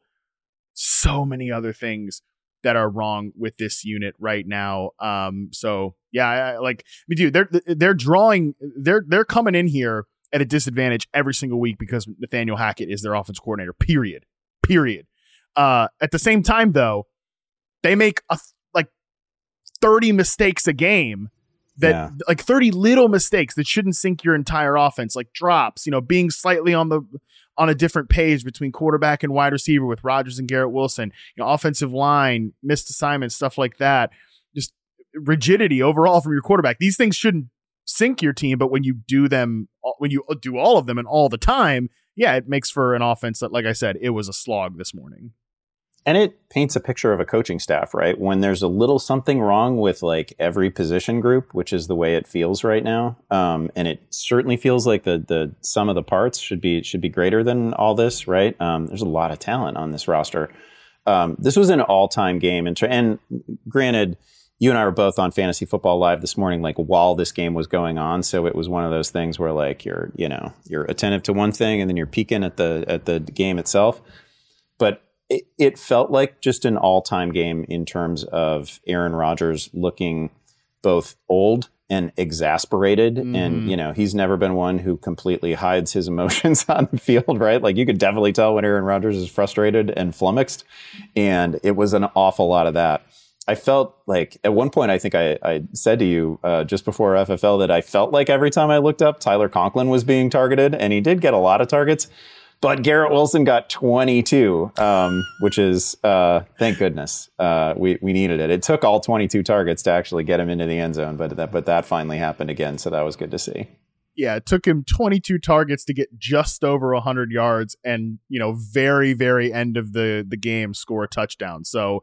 so many other things that are wrong with this unit right now. Um, so yeah, I, like, I mean, dude, they're they're drawing, they're they're coming in here at a disadvantage every single week because Nathaniel Hackett is their offense coordinator. Period. Period. Uh, at the same time, though, they make a, like thirty mistakes a game. That yeah. like thirty little mistakes that shouldn't sink your entire offense, like drops, you know, being slightly on the on a different page between quarterback and wide receiver with Rodgers and Garrett Wilson, you know, offensive line, missed assignments, stuff like that. Just rigidity overall from your quarterback. These things shouldn't sink your team, but when you do them, when you do all of them and all the time, yeah, it makes for an offense that, like I said, it was a slog this morning. And it paints a picture of a coaching staff, right? When there's a little something wrong with like every position group, which is the way it feels right now, um, and it certainly feels like the the sum of the parts should be should be greater than all this, right? Um, there's a lot of talent on this roster. Um, this was an all-time game, and, and granted, you and I were both on Fantasy Football Live this morning, like while this game was going on. So it was one of those things where like you're you know you're attentive to one thing and then you're peeking at the at the game itself, but It, it felt like just an all-time game in terms of Aaron Rodgers looking both old and exasperated. Mm. And, you know, he's never been one who completely hides his emotions on the field, right? Like you could definitely tell when Aaron Rodgers is frustrated and flummoxed. And it was an awful lot of that. I felt like at one point, I think I, I said to you uh, just before F F L that I felt like every time I looked up, Tyler Conklin was being targeted, and he did get a lot of targets. But Garrett Wilson got twenty-two, um, which is, uh, thank goodness, uh, we we needed it. It took all twenty-two targets to actually get him into the end zone, but that but that finally happened again, so that was good to see. Yeah, it took him twenty-two targets to get just over one hundred yards, and you know, very very end of the the game score a touchdown. So,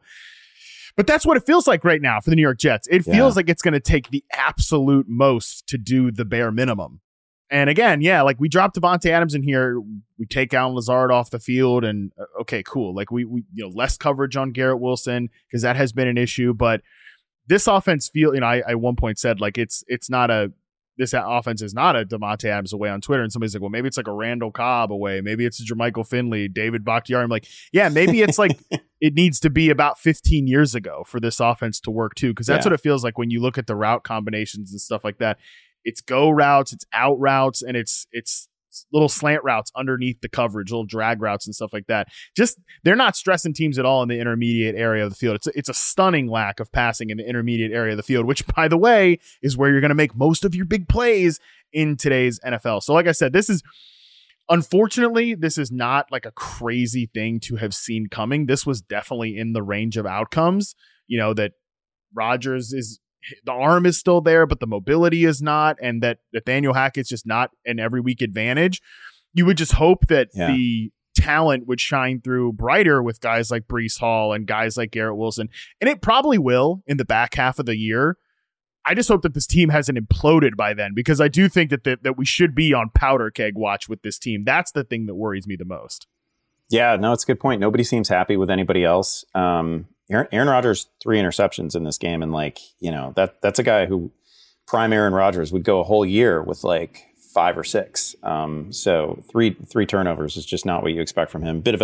but that's what it feels like right now for the New York Jets. It feels yeah. like it's going to take the absolute most to do the bare minimum. And again, yeah, like we dropped Devontae Adams in here. We take Allen Lazard off the field, and uh, okay, cool. Like we, we, you know, less coverage on Garrett Wilson because that has been an issue. But this offense feel, you know, I, I at one point said like it's it's not a this offense is not a Devontae Adams away on Twitter, and somebody's like, well, maybe it's like a Randall Cobb away, maybe it's a Jermichael Finley, David Bakhtiari. I'm like, yeah, maybe it's like it needs to be about fifteen years ago for this offense to work too, because that's yeah. what it feels like when you look at the route combinations and stuff like that. It's go routes, it's out routes, and it's it's little slant routes underneath the coverage, little drag routes and stuff like that. Just they're not stressing teams at all in the intermediate area of the field. It's a, it's a stunning lack of passing in the intermediate area of the field, which, by the way, is where you're going to make most of your big plays in today's N F L. So, like I said, this is unfortunately this is not like a crazy thing to have seen coming. This was definitely in the range of outcomes. You know that Rodgers is. The arm is still there, but the mobility is not, and that Nathaniel Hackett's just not an every week advantage. You would just hope that yeah. the talent would shine through brighter with guys like Breece Hall and guys like Garrett Wilson, and it probably will in the back half of the year. I just hope that this team hasn't imploded by then, because I do think that the, that we should be on powder keg watch with this team. That's the thing that worries me the most. Yeah, no, it's a good point. Nobody seems happy with anybody else. Um, Aaron, Aaron Rodgers, three interceptions in this game. And like, you know, that that's a guy who prime Aaron Rodgers would go a whole year with like five or six. Um, so three, three turnovers is just not what you expect from him. Bit of a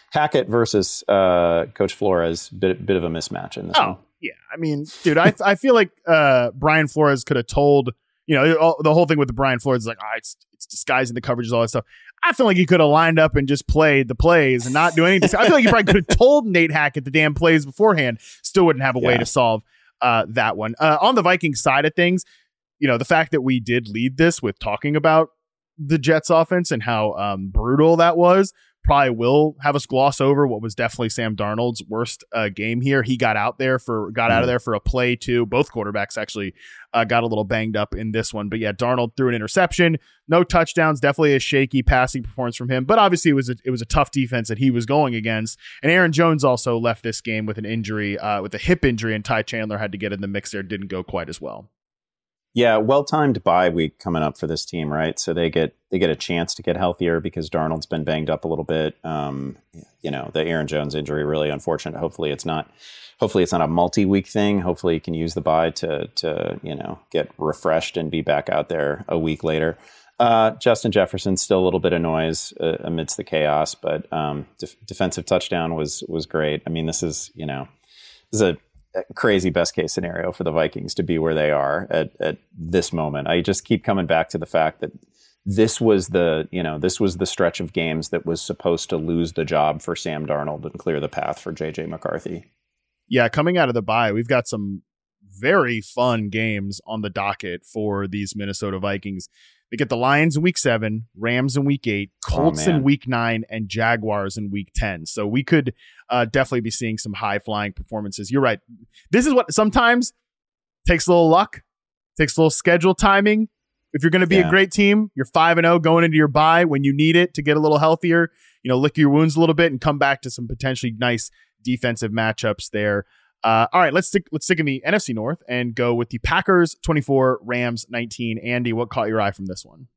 Hackett versus uh, Coach Flores, bit bit of a mismatch in this oh, one. Yeah, I mean, dude, I I feel like uh, Brian Flores could have told, you know, all, the whole thing with the Brian Flores is like, oh, it's it's disguising the coverages, all that stuff. I feel like he could have lined up and just played the plays and not do anything. I feel like he probably could have told Nate Hackett the damn plays beforehand. Still wouldn't have a way yeah. to solve uh, that one. Uh, on the Vikings side of things, you know, the fact that we did lead this with talking about the Jets offense and how um, brutal that was probably will have us gloss over what was definitely Sam Darnold's worst uh, game here. He got out there for got out of there for a play too. Both quarterbacks actually uh, got a little banged up in this one, but yeah, Darnold threw an interception, no touchdowns, definitely a shaky passing performance from him. But obviously it was a, it was a tough defense that he was going against. And Aaron Jones also left this game with an injury, uh, with a hip injury, and Ty Chandler had to get in the mix there. Didn't go quite as well. Yeah, well-timed bye week coming up for this team, right? So they get they get a chance to get healthier because Darnold's been banged up a little bit. Um, you know, the Aaron Jones injury, really unfortunate. Hopefully it's not hopefully it's not a multi-week thing. Hopefully he can use the bye to to, you know, get refreshed and be back out there a week later. Uh, Justin Jefferson, still a little bit of noise uh, amidst the chaos, but um, def- defensive touchdown was was great. I mean, this is, you know, this is a crazy best case scenario for the Vikings to be where they are at, at this moment. I just keep coming back to the fact that this was the, you know, this was the stretch of games that was supposed to lose the job for Sam Darnold and clear the path for J J McCarthy. Yeah, coming out of the bye, we've got some very fun games on the docket for these Minnesota Vikings. They get the Lions in week seven, Rams in week eight, Colts oh, in week nine, and Jaguars in week ten. So we could uh, definitely be seeing some high flying performances. You're right. This is what sometimes takes a little luck, takes a little schedule timing. If you're going to be yeah. a great team, you're five and oh going into your bye when you need it to get a little healthier, you know, lick your wounds a little bit and come back to some potentially nice defensive matchups there. Uh, all right, let's stick let's stick in the N F C North and go with the Packers twenty-four, Rams nineteen. Andy, what caught your eye from this one?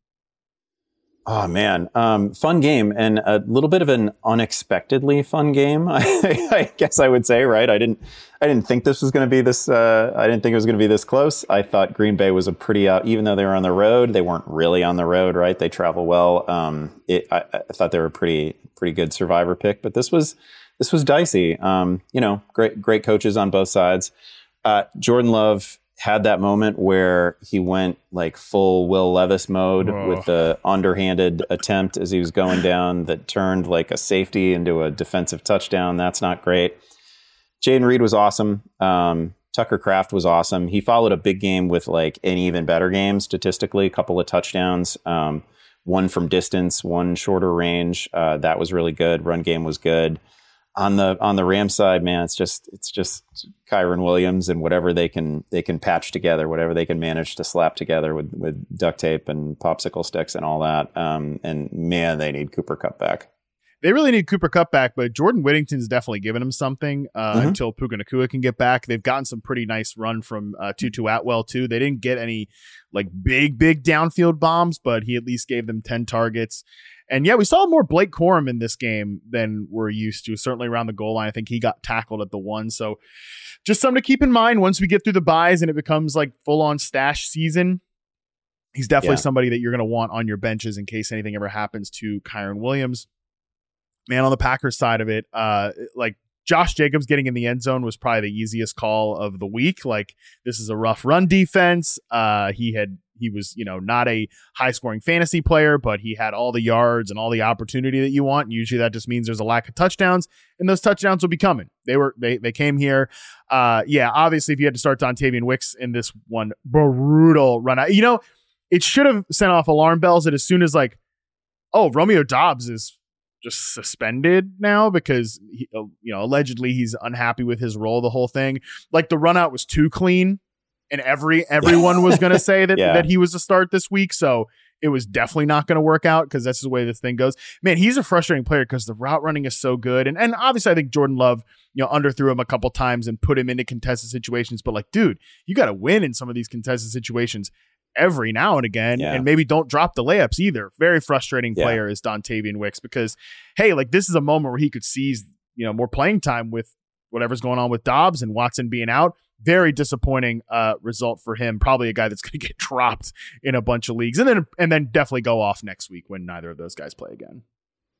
Oh man, um, fun game and a little bit of an unexpectedly fun game. I, I guess I would say, right? I didn't, I didn't think this was going to be this. Uh, I didn't think it was going to be this close. I thought Green Bay was a pretty, uh, even though they were on the road, they weren't really on the road, right? They travel well. Um, it, I, I thought they were a pretty, pretty good survivor pick, but this was. This was dicey. Um, you know, great, great coaches on both sides. Uh, Jordan Love had that moment where he went like full Will Levis mode oh. with the underhanded attempt as he was going down that turned like a safety into a defensive touchdown. That's not great. Jaden Reed was awesome. Um, Tucker Kraft was awesome. He followed a big game with like an even better game statistically, a couple of touchdowns. Um, one from distance, one shorter range. Uh, that was really good. Run game was good. On the on the Rams side, man, it's just it's just Kyron Williams and whatever they can they can patch together, whatever they can manage to slap together with, with duct tape and popsicle sticks and all that. Um, and man, they need Cooper Kupp back. They really need Cooper Kupp back, but Jordan Whittington's definitely given him something uh, mm-hmm. until Puka Nacua can get back. They've gotten some pretty nice run from uh, Tutu Atwell too. They didn't get any like big big downfield bombs, but he at least gave them ten targets. And yeah, we saw more Blake Corum in this game than we're used to, certainly around the goal line. I think he got tackled at the one. So just something to keep in mind once we get through the buys and it becomes like full on stash season. He's definitely yeah. somebody that you're going to want on your benches in case anything ever happens to Kyron Williams. Man, on the Packers side of it, uh, like Josh Jacobs getting in the end zone was probably the easiest call of the week. Like, this is a rough run defense. Uh, he had he was, you know, not a high scoring fantasy player, but he had all the yards and all the opportunity that you want. And usually that just means there's a lack of touchdowns, and those touchdowns will be coming. They were they they came here. Uh, yeah, obviously, if you had to start Dontavian Wicks in this one, brutal run out. You know, it should have sent off alarm bells that as soon as like, oh, Romeo Doubs is just suspended now because he, you know, allegedly he's unhappy with his role, the whole thing. Like, the run out was too clean, and every everyone was going to say that yeah. that he was a start this week. So it was definitely not going to work out because that's the way this thing goes. Man, he's a frustrating player because the route running is so good. And and obviously I think Jordan Love, you know, underthrew him a couple times and put him into contested situations. But like, dude, you got to win in some of these contested situations every now and again, yeah. and maybe don't drop the layups either. Very frustrating yeah. player is Dontavian Wicks because, hey, like, this is a moment where he could seize, you know, more playing time with whatever's going on with Dobbs and Watson being out. Very disappointing uh, result for him. Probably a guy that's going to get dropped in a bunch of leagues, and then and then definitely go off next week when neither of those guys play again.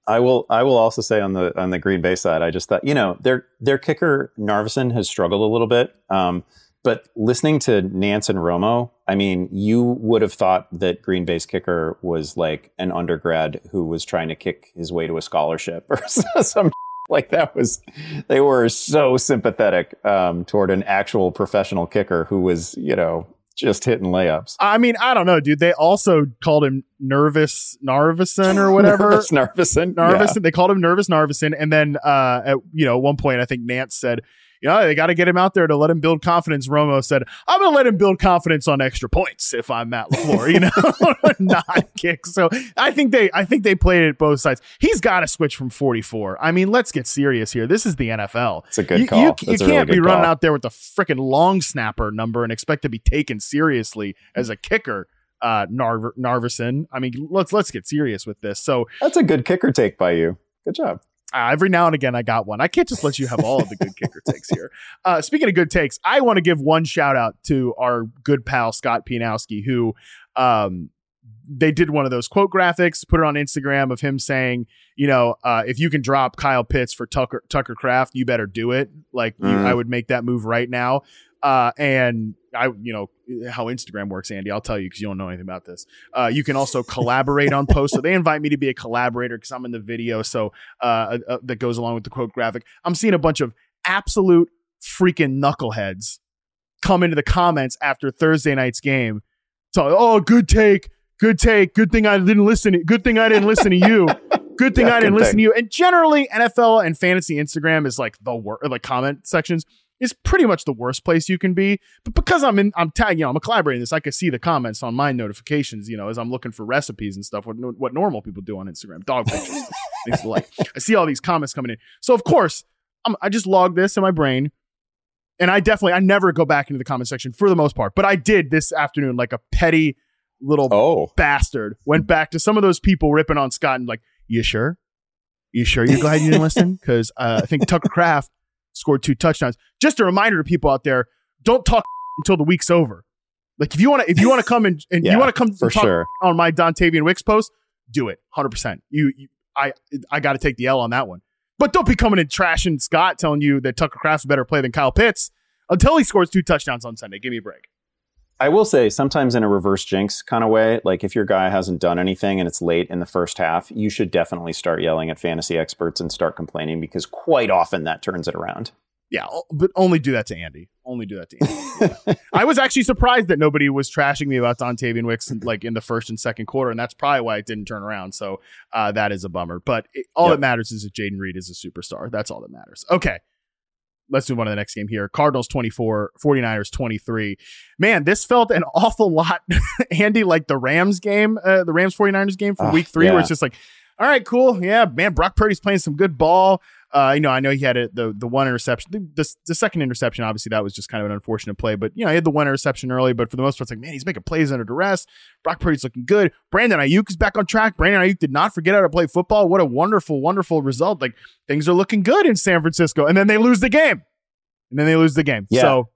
I will. I will also say on the on the Green Bay side, I just thought, you know, their their kicker Narveson has struggled a little bit. Um, but listening to Nance and Romo, I mean, you would have thought that Green Bay's kicker was like an undergrad who was trying to kick his way to a scholarship or some like that. Was they were so sympathetic um, toward an actual professional kicker who was, you know, just hitting layups. I mean, I don't know, dude. They also called him Nervous Narveson or whatever. Nervous Narveson. Narveson. Yeah. They called him Nervous Narveson. And then, uh, at, you know, at one point, I think Nance said, you know, they got to get him out there to let him build confidence. Romo said, I'm going to let him build confidence on extra points if I'm Matt LaFleur, you know, not kicks. So I think they, I think they played it both sides. He's got to switch from forty-four. I mean, let's get serious here. This is the N F L. It's a good you, call. You, That's you a can't really be running call. out there with the freaking long snapper number and expect to be taken seriously as a kicker. Uh, Narv- Narveson. I mean, let's, let's get serious with this. So that's a good kicker take by you. Good job. Uh, every now and again, I got one. I can't just let you have all of the good kicker takes here. Uh, speaking of good takes, I want to give one shout out to our good pal, Scott Pianowski, who um, they did one of those quote graphics, put it on Instagram of him saying, you know, uh, if you can drop Kyle Pitts for Tucker, Tucker Kraft, you better do it. Like mm. you, I would make that move right now. Uh, and I, you know, how Instagram works, Andy, I'll tell you, cause you don't know anything about this. Uh, you can also collaborate on posts. So they invite me to be a collaborator cause I'm in the video. So, uh, uh, that goes along with the quote graphic. I'm seeing a bunch of absolute freaking knuckleheads come into the comments after Thursday night's game. So, oh, good take, good take. Good thing I didn't listen. To, good thing I didn't listen to you. Good thing yeah, I didn't listen thing. to you. And generally N F L and fantasy Instagram is like the worst, like comment sections is pretty much the worst place you can be. But because I'm in, I'm tagging, you know, I'm collaborating this, I can see the comments on my notifications, you know, as I'm looking for recipes and stuff, what, what normal people do on Instagram, dog pictures, things like. I see all these comments coming in. So of course, I'm, I just log this in my brain. And I definitely, I never go back into the comment section for the most part, but I did this afternoon, like a petty little oh. bastard, went back to some of those people ripping on Scott and like, you sure? You sure you're glad you didn't listen? Because uh, I think Tucker Kraft scored two touchdowns. Just a reminder to people out there, don't talk until the week's over. Like if you want to, if you want to come and, and yeah, you want to come for talk sure. on my Dontavian Wicks post, do it one hundred percent. You, you I, I got to take the L on that one. But don't be coming and trashing Scott, telling you that Tucker Kraft's a better play than Kyle Pitts until he scores two touchdowns on Sunday. Give me a break. I will say sometimes in a reverse jinx kind of way, like if your guy hasn't done anything and it's late in the first half, you should definitely start yelling at fantasy experts and start complaining because quite often that turns it around. Yeah, but only do that to Andy. Only do that to Andy. Yeah. I was actually surprised that nobody was trashing me about Dontavian Wicks in, like in the first and second quarter, and that's probably why it didn't turn around. So uh, that is a bummer. But it, all yep. that matters is that Jaden Reed is a superstar. That's all that matters. Okay. Let's move on to the next game here. Cardinals twenty-four, 49ers twenty-three. Man, this felt an awful lot, Andy, like the Rams game, uh, the Rams 49ers game from uh, week three, yeah. where it's just like, all right, cool. Yeah, man, Brock Purdy's playing some good ball. Uh, you know, I know he had a, the the one interception. The, the, the second interception, obviously, that was just kind of an unfortunate play. But, you know, he had the one interception early. But for the most part, it's like, man, he's making plays under duress. Brock Purdy's looking good. Brandon Ayuk is back on track. Brandon Ayuk did not forget how to play football. What a wonderful, wonderful result. Like, things are looking good in San Francisco. And then they lose the game. And then they lose the game. Yeah. So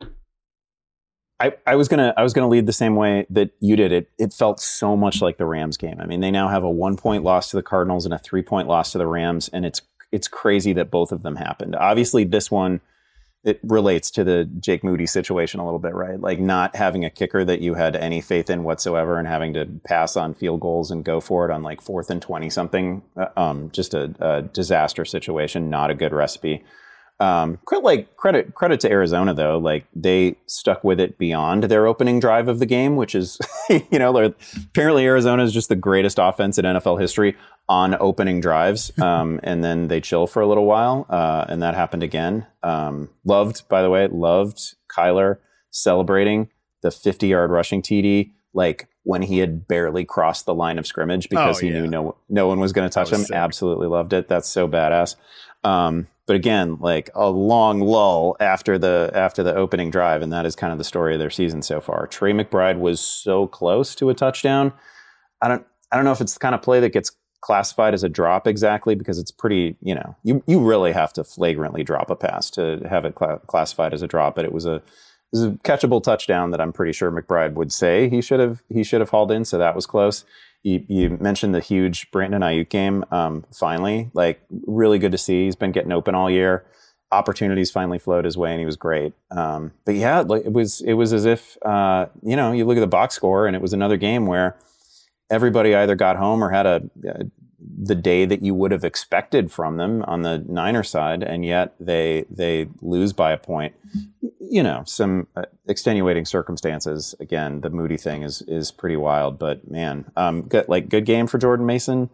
I, I was gonna I was gonna lead the same way that you did. It it felt so much like the Rams game. I mean, they now have a one point loss to the Cardinals and a three point loss to the Rams, and it's it's crazy that both of them happened. Obviously, this one it relates to the Jake Moody situation a little bit, right? Like not having a kicker that you had any faith in whatsoever, and having to pass on field goals and go for it on like fourth and twenty something. Um, just a, a disaster situation. Not a good recipe. Um, like credit, credit to Arizona though. Like they stuck with it beyond their opening drive of the game, which is, you know, apparently Arizona is just the greatest offense in N F L history on opening drives. Um, and then they chill for a little while. Uh, and that happened again. Um, loved, by the way, loved Kyler celebrating the fifty yard rushing T D. Like when he had barely crossed the line of scrimmage because oh, he yeah. knew no, no one was going to touch him. Sick. Absolutely loved it. That's so badass. Um, But again, like a long lull after the after the opening drive, and that is kind of the story of their season so far. Trey McBride was so close to a touchdown. I don't I don't know if it's the kind of play that gets classified as a drop exactly, because it's pretty, you know, you you really have to flagrantly drop a pass to have it cl- classified as a drop. But it was a it was a catchable touchdown that I'm pretty sure McBride would say he should have he should have hauled in. So that was close. You, you mentioned the huge Brandon Ayuk game. Um, finally, like really good to see. He's been getting open all year. Opportunities finally flowed his way, and he was great. Um, but yeah, like it was it was as if uh, you know you look at the box score, and it was another game where everybody either got home or had a, a the day that you would have expected from them on the Niner side, and yet they they lose by a point. You know, some uh, extenuating circumstances. Again, the Moody thing is is pretty wild, but man, um, good, like good game for Jordan Mason.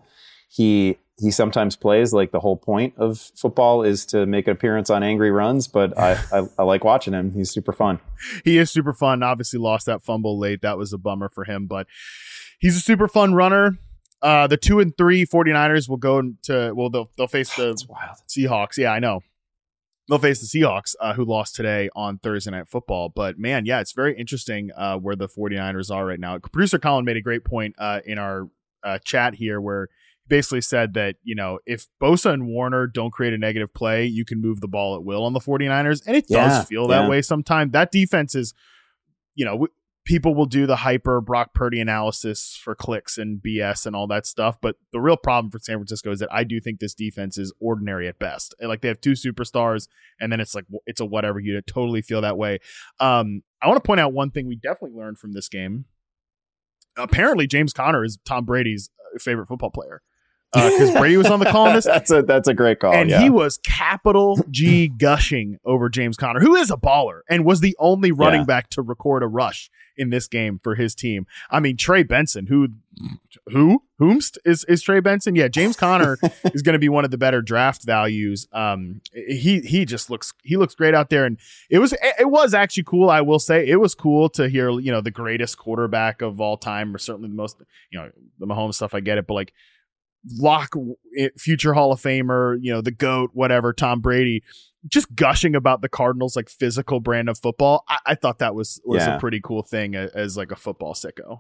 He he sometimes plays like the whole point of football is to make an appearance on angry runs, but I, I, I like watching him. He's super fun. He is super fun. Obviously lost that fumble late. That was a bummer for him, but he's a super fun runner. Uh, the two and three 49ers will go to, well, they'll, they'll face the Seahawks. Yeah, I know. They'll face the Seahawks, uh, who lost today on Thursday Night Football. But, man, yeah, it's very interesting uh, where the 49ers are right now. Producer Colin made a great point uh, in our uh, chat here where he basically said that, you know, if Bosa and Warner don't create a negative play, you can move the ball at will on the 49ers. And it yeah, does feel that yeah. way sometimes. That defense is, you know, w- people will do the hyper Brock Purdy analysis for clicks and B S and all that stuff. But the real problem for San Francisco is that I do think this defense is ordinary at best. Like they have two superstars and then it's like, it's a whatever unit. Totally feel that way. Um, I want to point out one thing we definitely learned from this game. Apparently James Conner is Tom Brady's favorite football player. Because uh, Brady was on the call on this. that's a that's a great call. And yeah. he was capital G gushing over James Conner, who is a baller and was the only running yeah. back to record a rush in this game for his team. I mean, Trey Benson, who who whomst is, is Trey Benson? Yeah, James Conner is going to be one of the better draft values. Um, he he just looks he looks great out there, and it was it was actually cool. I will say it was cool to hear you know the greatest quarterback of all time, or certainly the most you know the Mahomes stuff. I get it, but like. Lock, future Hall of Famer, you know, the GOAT, whatever, Tom Brady, just gushing about the Cardinals' like physical brand of football. I, I thought that was was yeah. a pretty cool thing as, as like a football sicko.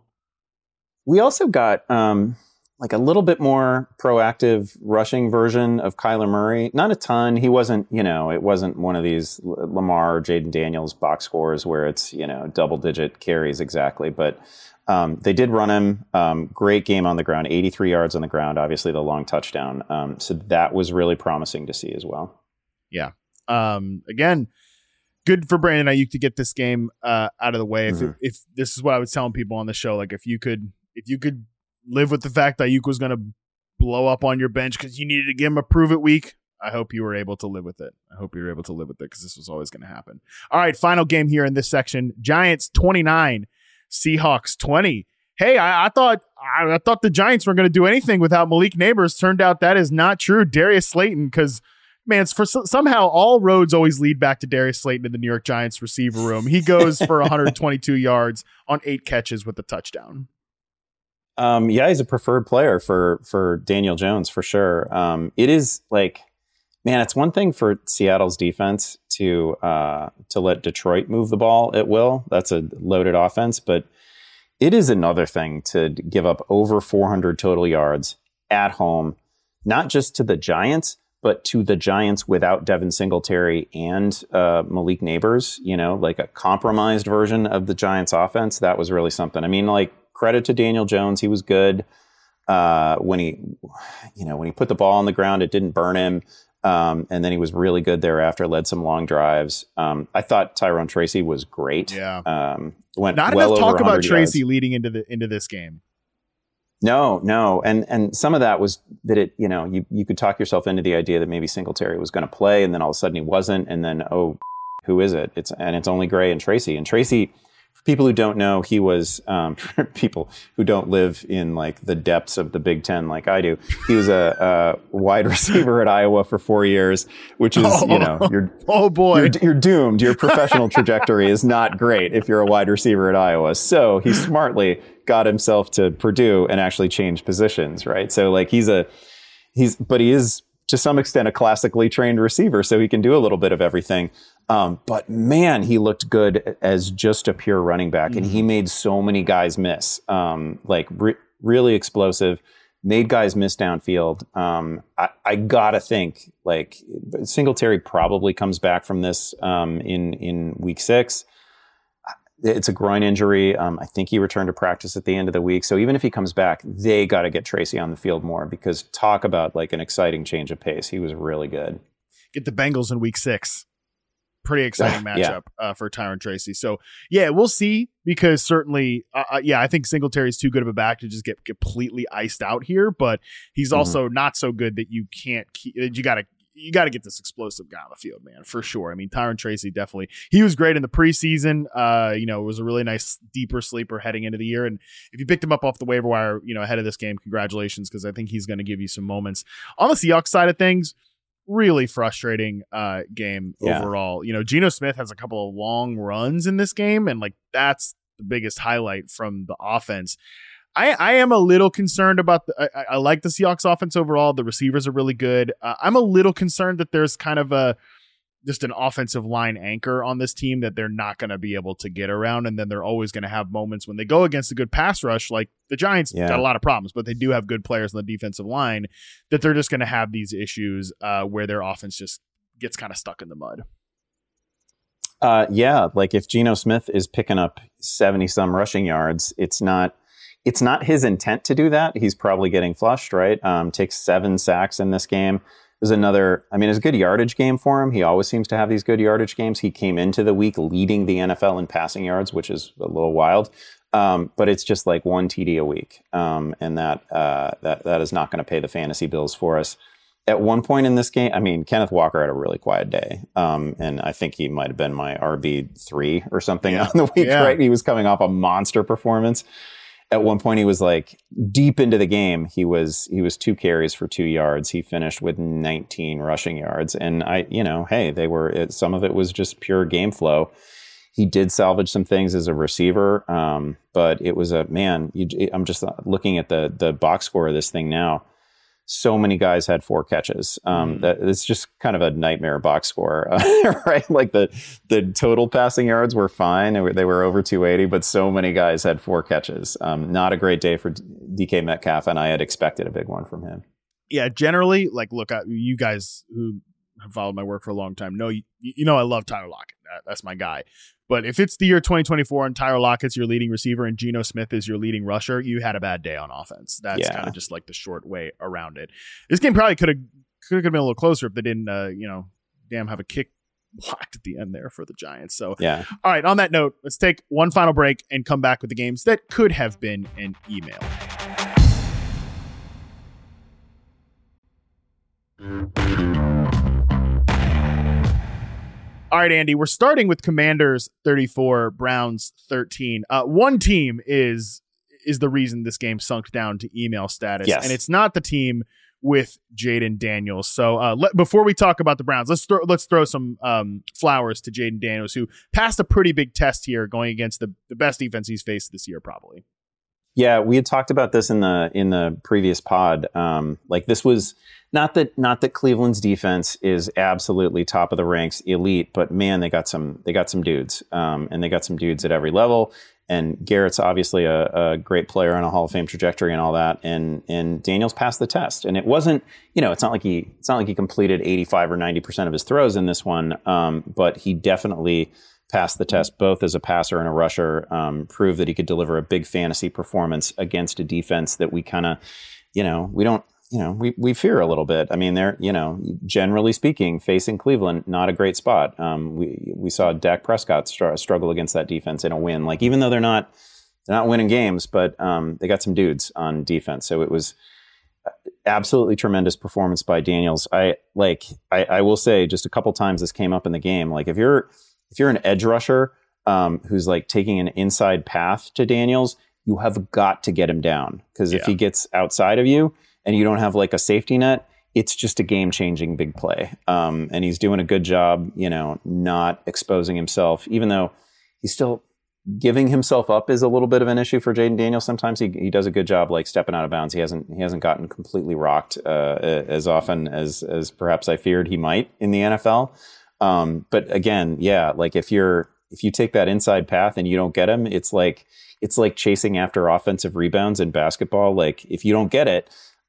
We also got um, like a little bit more proactive rushing version of Kyler Murray. Not a ton. He wasn't, you know, it wasn't one of these Lamar or Jaden Daniels box scores where it's, you know, double digit carries exactly, but Um, they did run him. Um, great game on the ground, eighty-three yards on the ground, obviously the long touchdown. Um, so that was really promising to see as well. Yeah. Um, again, good for Brandon Ayuk to get this game uh, out of the way. If, mm-hmm. if, if this is what I was telling people on the show, like if you could, if you could live with the fact that Ayuk was going to blow up on your bench because you needed to give him a prove it week, I hope you were able to live with it. I hope you were able to live with it because this was always going to happen. All right. Final game here in this section, Giants twenty-nine. Seahawks twenty. Hey, I, I thought I, I thought the Giants weren't going to do anything without Malik Neighbors. Turned out that is not true. Darius Slayton, because man, for somehow all roads always lead back to Darius Slayton in the New York Giants receiver room. He goes for one hundred twenty-two yards on eight catches with a touchdown. Um, yeah, he's a preferred player for for Daniel Jones for sure. Um, it is like, man, it's one thing for Seattle's defense to uh, to let Detroit move the ball at will. That's a loaded offense, but it is another thing to give up over four hundred total yards at home, not just to the Giants, but to the Giants without Devin Singletary and uh, Malik Neighbors, you know, like a compromised version of the Giants offense. That was really something. I mean, like credit to Daniel Jones. He was good uh, when he, you know, when he put the ball on the ground, it didn't burn him. Um, and then he was really good thereafter, led some long drives. Um, I thought Tyrone Tracy was great. Yeah. Um, went Not well enough talk about Tracy yards. leading into the into this game. No, no. And and some of that was that it, you know, you, you could talk yourself into the idea that maybe Singletary was going to play and then all of a sudden he wasn't. And then, oh, who is it? It's and it's only Gray and Tracy. And Tracy, for people who don't know, he was, um, for people who don't live in like the depths of the Big Ten like I do, he was a, a wide receiver at Iowa for four years, which is, oh, you know, you're, oh boy, you're, you're doomed. Your professional trajectory is not great if you're a wide receiver at Iowa. So he smartly got himself to Purdue and actually changed positions, right? So like he's a, he's, but he is to some extent a classically trained receiver, so he can do a little bit of everything. Um, but man, he looked good as just a pure running back, mm-hmm. and he made so many guys miss. Um, like re- really explosive, made guys miss downfield. Um, I, I gotta think like Singletary probably comes back from this um, in in week six. it's a groin injury. Um, I think he returned to practice at the end of the week. So even if he comes back, they got to get Tracy on the field more, because talk about like an exciting change of pace. He was really good. Get the Bengals in week six. Pretty exciting matchup yeah. uh, for Tyron Tracy. So yeah, we'll see, because certainly, uh, yeah, I think Singletary is too good of a back to just get completely iced out here, but he's mm-hmm. also not so good that you can't keep, you got to, you got to get this explosive guy on the field, man, for sure. I mean, Tyron Tracy definitely, he was great in the preseason. Uh, you know, it was a really nice deeper sleeper heading into the year. And if you picked him up off the waiver wire, you know, ahead of this game, congratulations, because I think he's going to give you some moments. On the Seahawks side of things, really frustrating uh, game yeah. overall. You know, Geno Smith has a couple of long runs in this game, and like that's the biggest highlight from the offense. I, I am a little concerned about the. I, I like the Seahawks offense overall. The receivers are really good. Uh, I'm a little concerned that there's kind of a just an offensive line anchor on this team that they're not going to be able to get around, and then they're always going to have moments when they go against a good pass rush. Like the Giants yeah. got a lot of problems, but they do have good players on the defensive line, that they're just going to have these issues uh, where their offense just gets kind of stuck in the mud. Uh, yeah, like if Geno Smith is picking up seventy some rushing yards, it's not. It's not his intent to do that. He's probably getting flushed, right? Um, takes seven sacks in this game. There's another, I mean, it's a good yardage game for him. He always seems to have these good yardage games. He came into the week leading the N F L in passing yards, which is a little wild. Um, but it's just like one T D a week. Um, and that, uh, that, that is not going to pay the fantasy bills for us. At one point in this game, I mean, Kenneth Walker had a really quiet day. Um, and I think he might have been my R B three or something yeah. on the week, yeah. right? He was coming off a monster performance. At one point, he was like deep into the game. He was he was two carries for two yards. He finished with nineteen rushing yards. And I, you know, hey, they were it, some of it was just pure game flow. He did salvage some things as a receiver, um, but it was a man. You, I'm just looking at the the box score of this thing now. So many guys had four catches. Um, mm. that it's just kind of a nightmare box score, uh, right? Like the the total passing yards were fine; they were, they were over two eighty, but so many guys had four catches. Um, not a great day for D K Metcalf, and I had expected a big one from him. Yeah, generally, like look, I, you guys who have followed my work for a long time know you, you know I love Tyler Lockett. That, that's my guy. But if it's the year twenty twenty-four and Tyler Lockett's your leading receiver and Geno Smith is your leading rusher, you had a bad day on offense. That's yeah. kind of just like the short way around it. This game probably could have could have been a little closer if they didn't, uh, you know, damn have a kick blocked at the end there for the Giants. So, yeah. All right. On that note, let's take one final break and come back with the games that could have been an email. All right, Andy, we're starting with Commanders thirty-four, Browns thirteen. Uh, one team is is the reason this game sunk down to email status, yes. and it's not the team with Jaden Daniels. So uh, let, before we talk about the Browns, let's throw let's throw some um, flowers to Jaden Daniels, who passed a pretty big test here going against the, the best defense he's faced this year, probably. Yeah, we had talked about this in the in the previous pod. Um, like this was not that not that Cleveland's defense is absolutely top of the ranks, elite, but man, they got some they got some dudes, um, and they got some dudes at every level. And Garrett's obviously a, a great player on a Hall of Fame trajectory and all that. And and Daniels passed the test, and it wasn't you know it's not like he it's not like he completed eighty-five or ninety percent of his throws in this one, um, but he definitely passed the test both as a passer and a rusher, um, proved that he could deliver a big fantasy performance against a defense that we kind of, you know, we don't, you know, we, we fear a little bit. I mean, they're, you know, generally speaking, facing Cleveland, not a great spot. Um, we we saw Dak Prescott str- struggle against that defense in a win. Like, even though they're not, they're not winning games, but um, they got some dudes on defense. So it was absolutely tremendous performance by Daniels. I like, I, I will say just a couple times this came up in the game. Like if you're, If you're an edge rusher um, who's like taking an inside path to Daniels, you have got to get him down, because yeah. if he gets outside of you and you don't have like a safety net, it's just a game-changing big play. Um, and he's doing a good job, you know, not exposing himself, even though he's still giving himself up is a little bit of an issue for Jaden Daniels. Sometimes he he does a good job like stepping out of bounds. He hasn't he hasn't gotten completely rocked uh, as often as as perhaps I feared he might in the N F L. Um, but again, yeah, like if you're, if you take that inside path and you don't get him, it's like, it's like chasing after offensive rebounds in basketball. Like if you don't get it,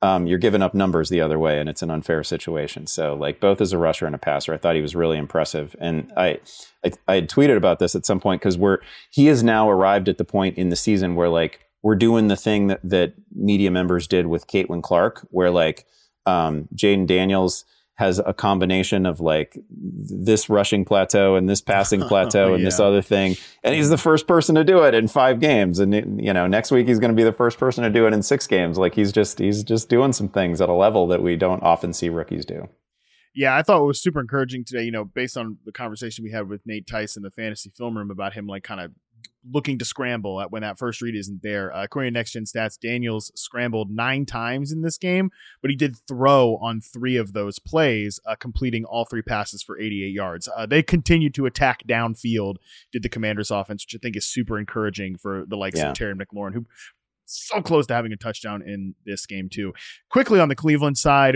um, you're giving up numbers the other way, and it's an unfair situation. So, like, both as a rusher and a passer, I thought he was really impressive. And I, I, I had tweeted about this at some point because we're he has now arrived at the point in the season where, like, we're doing the thing that, that media members did with Caitlin Clark, where, like, um, Jaden Daniels has a combination of, like, this rushing plateau and this passing plateau oh, and yeah. this other thing. And he's the first person to do it in five games. And, you know, next week he's going to be the first person to do it in six games. Like, he's just, he's just doing some things at a level that we don't often see rookies do. Yeah, I thought it was super encouraging today, you know, based on the conversation we had with Nate Tice in the fantasy film room about him, like, kind of looking to scramble at when that first read isn't there. Uh, according to Next Gen Stats, Daniels scrambled nine times in this game, but he did throw on three of those plays, uh, completing all three passes for eighty-eight yards. Uh, they continued to attack downfield, did the Commanders offense, which I think is super encouraging for the likes Yeah. of Terry McLaurin, who so close to having a touchdown in this game too. Quickly on the Cleveland side,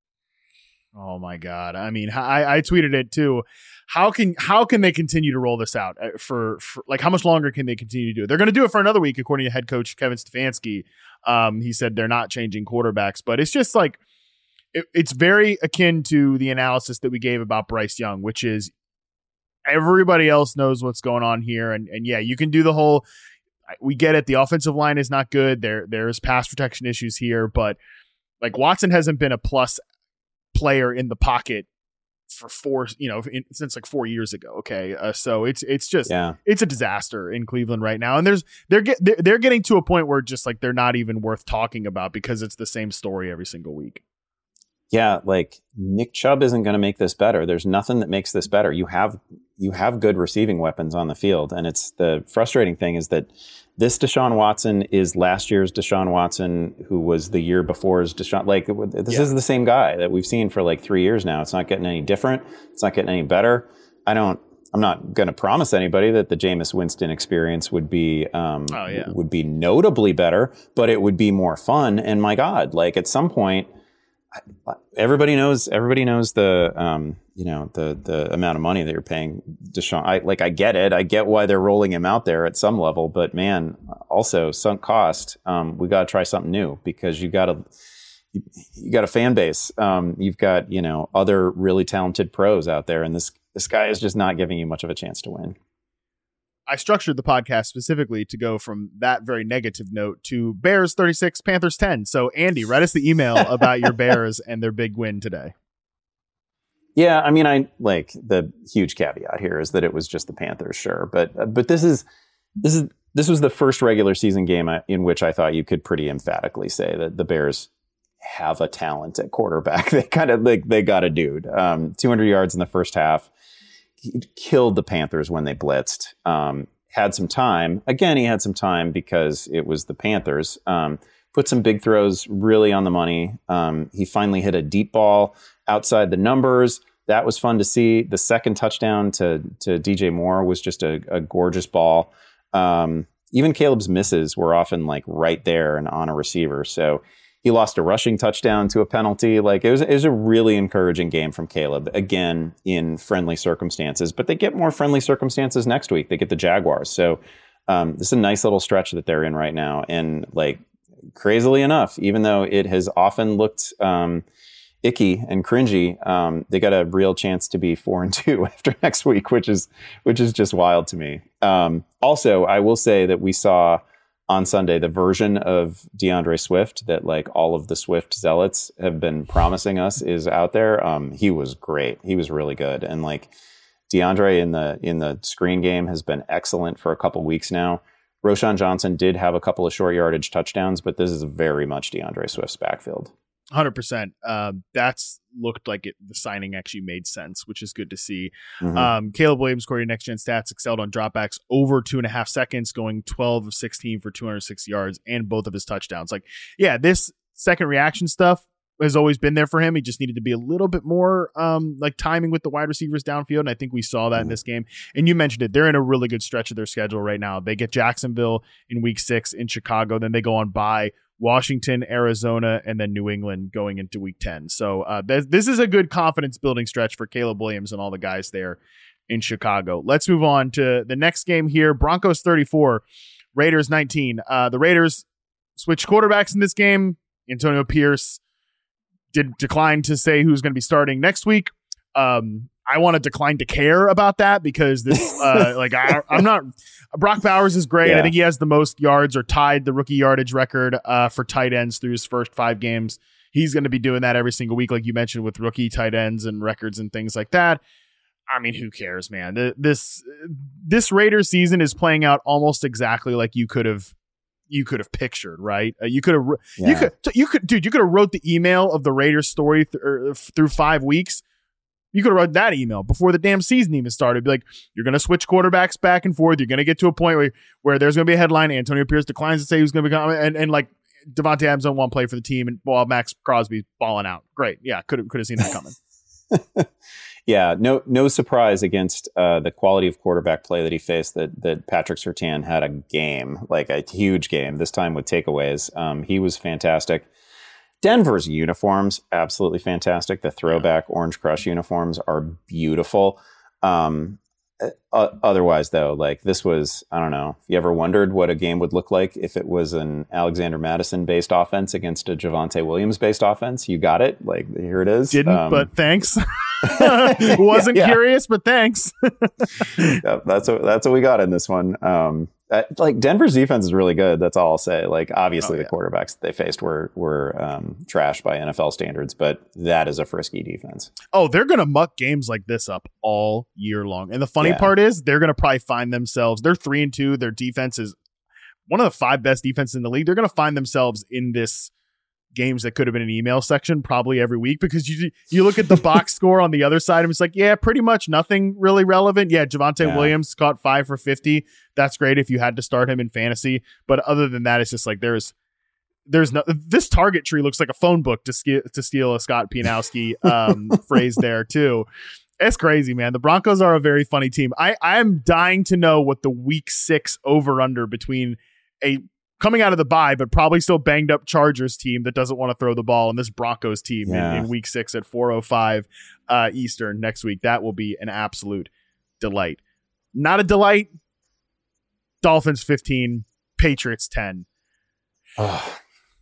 oh my God. I mean, I, I tweeted it too. How can how can they continue to roll this out for, for like how much longer can they continue to do it? They're going to do it for another week, according to head coach Kevin Stefanski. Um, he said they're not changing quarterbacks, but it's just like it, it's very akin to the analysis that we gave about Bryce Young, which is everybody else knows what's going on here, and and yeah, you can do the whole. We get it. The offensive line is not good. There there's pass protection issues here, but like Watson hasn't been a plus player in the pocket for four, you know, in, since like four years ago. Okay. Uh, so it's, it's just, Yeah. it's a disaster in Cleveland right now. And there's, they're get, they're, they're getting to a point where just like, they're not even worth talking about because it's the same story every single week. Yeah. Like, Nick Chubb isn't going to make this better. There's nothing that makes this better. You have, you have good receiving weapons on the field. And it's the frustrating thing is that this Deshaun Watson is last year's Deshaun Watson, who was the year before's Deshaun. Like, this Yeah. is the same guy that we've seen for like three years now. It's not getting any different. It's not getting any better. I don't, I'm not going to promise anybody that the Jameis Winston experience would be, um, Oh, yeah. would be notably better, but it would be more fun. And my God, like, at some point, everybody knows, everybody knows the, um, you know, the, the amount of money that you're paying Deshaun. I like, I get it. I get why they're rolling him out there at some level, but man, also sunk cost. Um, we got to try something new because you got to, you, you got a fan base. Um, you've got, you know, other really talented pros out there. And this, this guy is just not giving you much of a chance to win. I structured the podcast specifically to go from that very negative note to Bears thirty-six, Panthers ten. So Andy, write us the email about your Bears and their big win today. Yeah, I mean, I like the huge caveat here is that it was just the Panthers, sure, but uh, but this is this is this was the first regular season game in which I thought you could pretty emphatically say that the Bears have a talent at quarterback. They kind of like they got a dude, um, two hundred yards in the first half. He killed the Panthers when they blitzed. Um, had some time. Again, he had some time because it was the Panthers. Um, put some big throws really on the money. Um, he finally hit a deep ball outside the numbers. That was fun to see. The second touchdown to to D J Moore was just a, a gorgeous ball. Um, even Caleb's misses were often like right there and on a receiver. So he lost a rushing touchdown to a penalty. Like it was, it was a really encouraging game from Caleb, again, in friendly circumstances. But they get more friendly circumstances next week. They get the Jaguars. So um, this is a nice little stretch that they're in right now. And like crazily enough, even though it has often looked um, icky and cringy, um, they got a real chance to be four and two after next week, which is which is just wild to me. Um, also, I will say that we saw on Sunday the version of DeAndre Swift that like all of the Swift zealots have been promising us is out there. Um, he was great. He was really good. And like DeAndre in the in the screen game has been excellent for a couple weeks now. Roschon Johnson did have a couple of short yardage touchdowns, but this is very much DeAndre Swift's backfield. one hundred percent. Um, that's looked like it. The signing actually made sense, which is good to see. Mm-hmm. Um, Caleb Williams, according to Next Gen Stats, excelled on dropbacks over two and a half seconds, going twelve of sixteen for two hundred sixty yards and both of his touchdowns. Like, yeah, this second reaction stuff has always been there for him. He just needed to be a little bit more um, like timing with the wide receivers downfield. And I think we saw that mm-hmm. in this game. And you mentioned it. They're in a really good stretch of their schedule right now. They get Jacksonville in week six in Chicago. Then they go on bye Washington, Arizona, and then New England going into week ten. So uh, th- this is a good confidence building stretch for Caleb Williams and all the guys there in Chicago. Let's move on to the next game here. Broncos thirty-four, Raiders nineteen. Uh, the Raiders switched quarterbacks in this game. Antonio Pierce did decline to say who's going to be starting next week. Um, I want to decline to care about that because this, uh, like, I, I'm not. Brock Bowers is great. Yeah. I think he has the most yards or tied the rookie yardage record uh, for tight ends through his first five games. He's going to be doing that every single week, like you mentioned, with rookie tight ends and records and things like that. I mean, who cares, man? This this Raiders season is playing out almost exactly like you could have you could have pictured, right? Uh, you could have yeah. you could you could dude, you could have wrote the email of the Raiders story th- er, through five weeks. You could have wrote that email before the damn season even started. Be like, you're going to switch quarterbacks back and forth. You're going to get to a point where, where there's going to be a headline. Antonio Pierce declines to say who's going to become, and, and like Devontae Adams don't want to play for the team, and while Max Crosby's balling out. Great. Yeah, could have could have seen that coming. yeah, no no surprise against uh, the quality of quarterback play that he faced that that Patrick Surtain had a game, like a huge game, this time with takeaways. Um, he was fantastic. Denver's uniforms, absolutely fantastic. The throwback Orange Crush uniforms are beautiful. Um, uh, otherwise, though, like this was, I don't know, if you ever wondered what a game would look like if it was an Alexander Madison-based offense against a Javonte Williams-based offense, you got it. Like, here it is. Didn't, um, but thanks. Wasn't yeah, yeah. curious, but thanks. yeah, that's what, that's what we got in this one. Um, Uh, like Denver's defense is really good. That's all I'll say. Like obviously oh, yeah. the quarterbacks that they faced were were um, trash by N F L standards, but that is a frisky defense. Oh, they're gonna muck games like this up all year long. And the funny yeah. part is they're gonna probably find themselves. They're three and two. Their defense is one of the five best defenses in the league. They're gonna find themselves in this games that could have been an email section probably every week because you you look at the box score on the other side and it's like, yeah, pretty much nothing really relevant. Yeah, Javonte yeah. Williams caught five for fifty. That's great if you had to start him in fantasy. But other than that, it's just like there's there's no this target tree looks like a phone book to steal to steal a Scott Pianowski um, phrase there too. It's crazy, man. The Broncos are a very funny team. I I'm dying to know what the week six over under between a coming out of the bye, but probably still banged up Chargers team that doesn't want to throw the ball, and this Broncos team yeah. in, in week six at four oh five uh, Eastern next week. That will be an absolute delight. Not a delight. Dolphins fifteen, Patriots ten. Oh.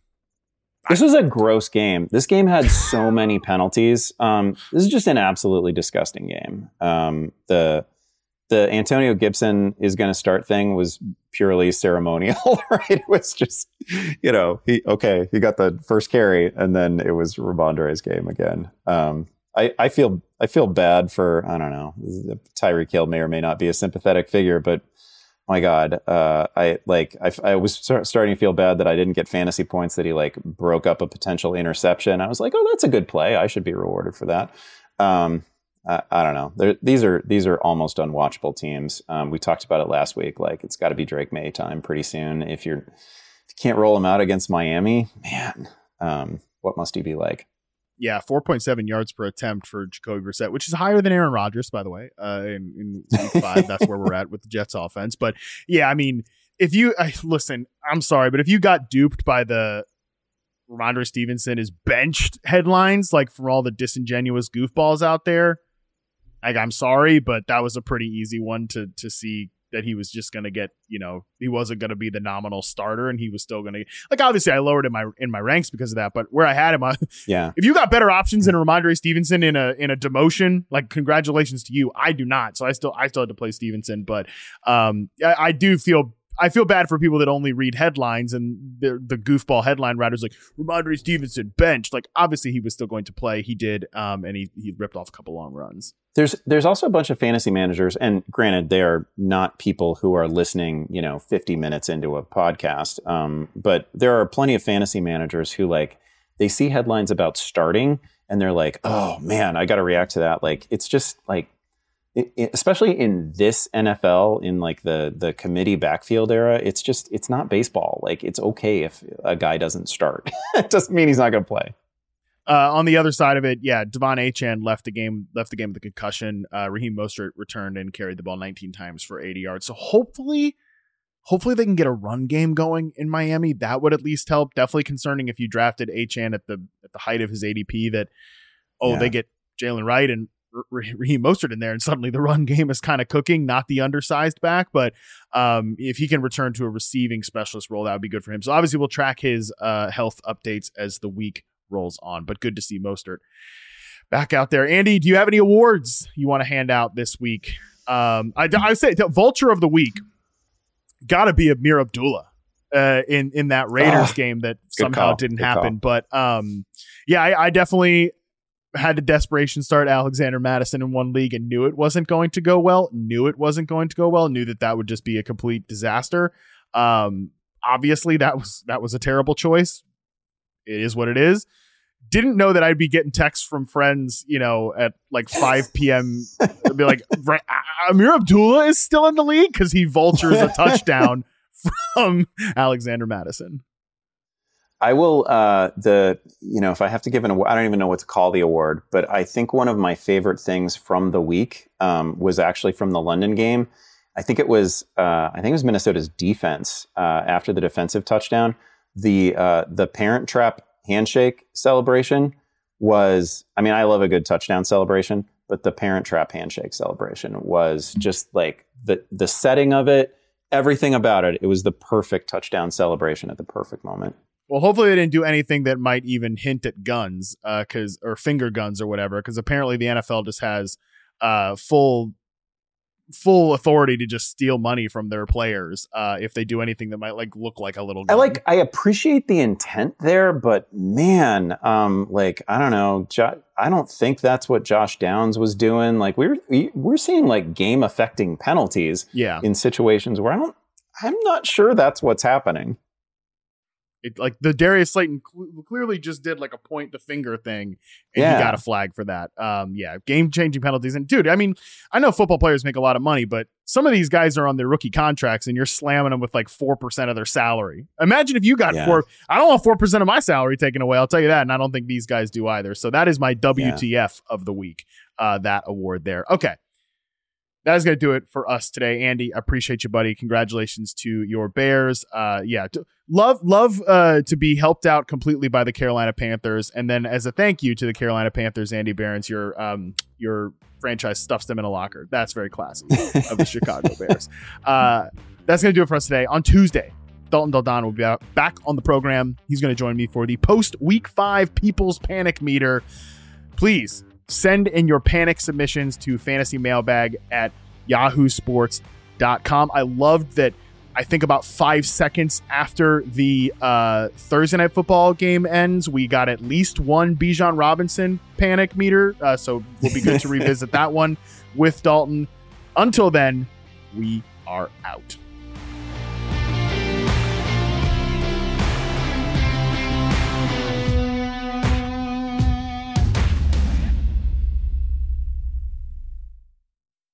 This was a gross game. This game had so many penalties. Um, this is just an absolutely disgusting game. Um, the The Antonio Gibson is going to start thing was purely ceremonial, right? It was just, you know, he, okay, he got the first carry and then it was Ramondre's game again. Um, I, I feel, I feel bad for, I don't know, Tyreek Hill may or may not be a sympathetic figure, but my God, uh, I like, I, I was start, starting to feel bad that I didn't get fantasy points that he like broke up a potential interception. I was like, oh, that's a good play. I should be rewarded for that. Um, I, I don't know. They're, these are these are almost unwatchable teams. Um, we talked about it last week. Like it's got to be Drake May time pretty soon. If you're if you can't roll him out against Miami, man, um, what must he be like? Yeah, four point seven yards per attempt for Jacoby Brissett, which is higher than Aaron Rodgers, by the way. Uh, in, in week five, that's where we're at with the Jets offense. But yeah, I mean, if you I, listen, I'm sorry, but if you got duped by the Ramondre Stevenson is benched headlines, like for all the disingenuous goofballs out there, like I'm sorry, but that was a pretty easy one to to see that he was just going to get, you know, he wasn't going to be the nominal starter and he was still going to, like, obviously I lowered in my in my ranks because of that, but where I had him, I, yeah. if you got better options than Ramondre Stevenson in a in a demotion, like congratulations to you. I do not, so I still I still had to play Stevenson, but um, I, I do feel. I feel bad for people that only read headlines and the the goofball headline writers like Ramondre Stevenson benched. Like obviously he was still going to play. He did, um, and he he ripped off a couple long runs. There's there's also a bunch of fantasy managers, and granted, they are not people who are listening, you know, fifty minutes into a podcast. Um, but there are plenty of fantasy managers who like they see headlines about starting and they're like, oh man, I got to react to that. Like it's just like. It, it, especially in this N F L, in like the the committee backfield era, it's just it's not baseball. Like it's okay if a guy doesn't start. It doesn't mean he's not going to play. Uh, on the other side of it, yeah, Devon Achane left the game left the game with a concussion. Uh, Raheem Mostert returned and carried the ball nineteen times for eighty yards. So hopefully, hopefully they can get a run game going in Miami. That would at least help. Definitely concerning if you drafted Achane at the at the height of his A D P. That oh, yeah. they get Jalen Wright and Raheem Mostert in there, and suddenly the run game is kind of cooking, not the undersized back, but um, if he can return to a receiving specialist role, that would be good for him. So obviously we'll track his uh, health updates as the week rolls on, but good to see Mostert back out there. Andy, do you have any awards you want to hand out this week? Um, I, I say the Vulture of the Week got to be Amir Abdullah uh, in, in that Raiders oh, game that somehow call. didn't good happen. Call. But um, yeah, I, I definitely had to desperation start Alexander Mattison in one league and knew it wasn't going to go well, knew it wasn't going to go well, knew that that would just be a complete disaster. Um, obviously that was, that was a terrible choice. It is what it is. Didn't know that I'd be getting texts from friends, you know, at like five p.m. Be like, right, Amir Abdullah is still in the league because he vultures a touchdown from Alexander Mattison. I will, uh, the, you know, if I have to give an award, I don't even know what to call the award, but I think one of my favorite things from the week um, was actually from the London game. I think it was, uh, I think it was Minnesota's defense uh, after the defensive touchdown. The, uh, the Parent Trap handshake celebration was, I mean, I love a good touchdown celebration, but the Parent Trap handshake celebration was just like the, the setting of it, everything about it. It was the perfect touchdown celebration at the perfect moment. Well, hopefully they didn't do anything that might even hint at guns, uh, cause, or finger guns or whatever. Cause apparently the N F L just has, uh, full, full authority to just steal money from their players. Uh, if they do anything that might like look like a little gun. I like, I appreciate the intent there, but man, um, like, I don't know. Jo- I don't think that's what Josh Downs was doing. Like we're, we, we're seeing like game affecting penalties yeah. in situations where I don't, I'm not sure that's what's happening. It, like the Darius Slayton cl- clearly just did like a point the finger thing and yeah. he got a flag for that. Um, yeah, game changing penalties. And dude, I mean, I know football players make a lot of money, but some of these guys are on their rookie contracts and you're slamming them with like four percent of their salary. Imagine if you got yeah. four, I don't want four percent of my salary taken away. I'll tell you that. And I don't think these guys do either. So that is my W T F yeah. of the week. Uh, that award there. Okay. That is going to do it for us today. Andy, I appreciate you, buddy. Congratulations to your Bears. Uh, yeah, to, love love uh, to be helped out completely by the Carolina Panthers. And then as a thank you to the Carolina Panthers, Andy Behrens, your um, your franchise stuffs them in a locker. That's very classy of the Chicago Bears. Uh, that's going to do it for us today. On Tuesday, Dalton Del Don will be out, back on the program. He's going to join me for the post-week five People's Panic Meter. Please send in your panic submissions to fantasy mailbag at yahoo sports dot com. I loved that. I think about five seconds after the uh, Thursday Night Football game ends, we got at least one Bijan Robinson panic meter. Uh, so we'll be good to revisit that one with Dalton. Until then, we are out.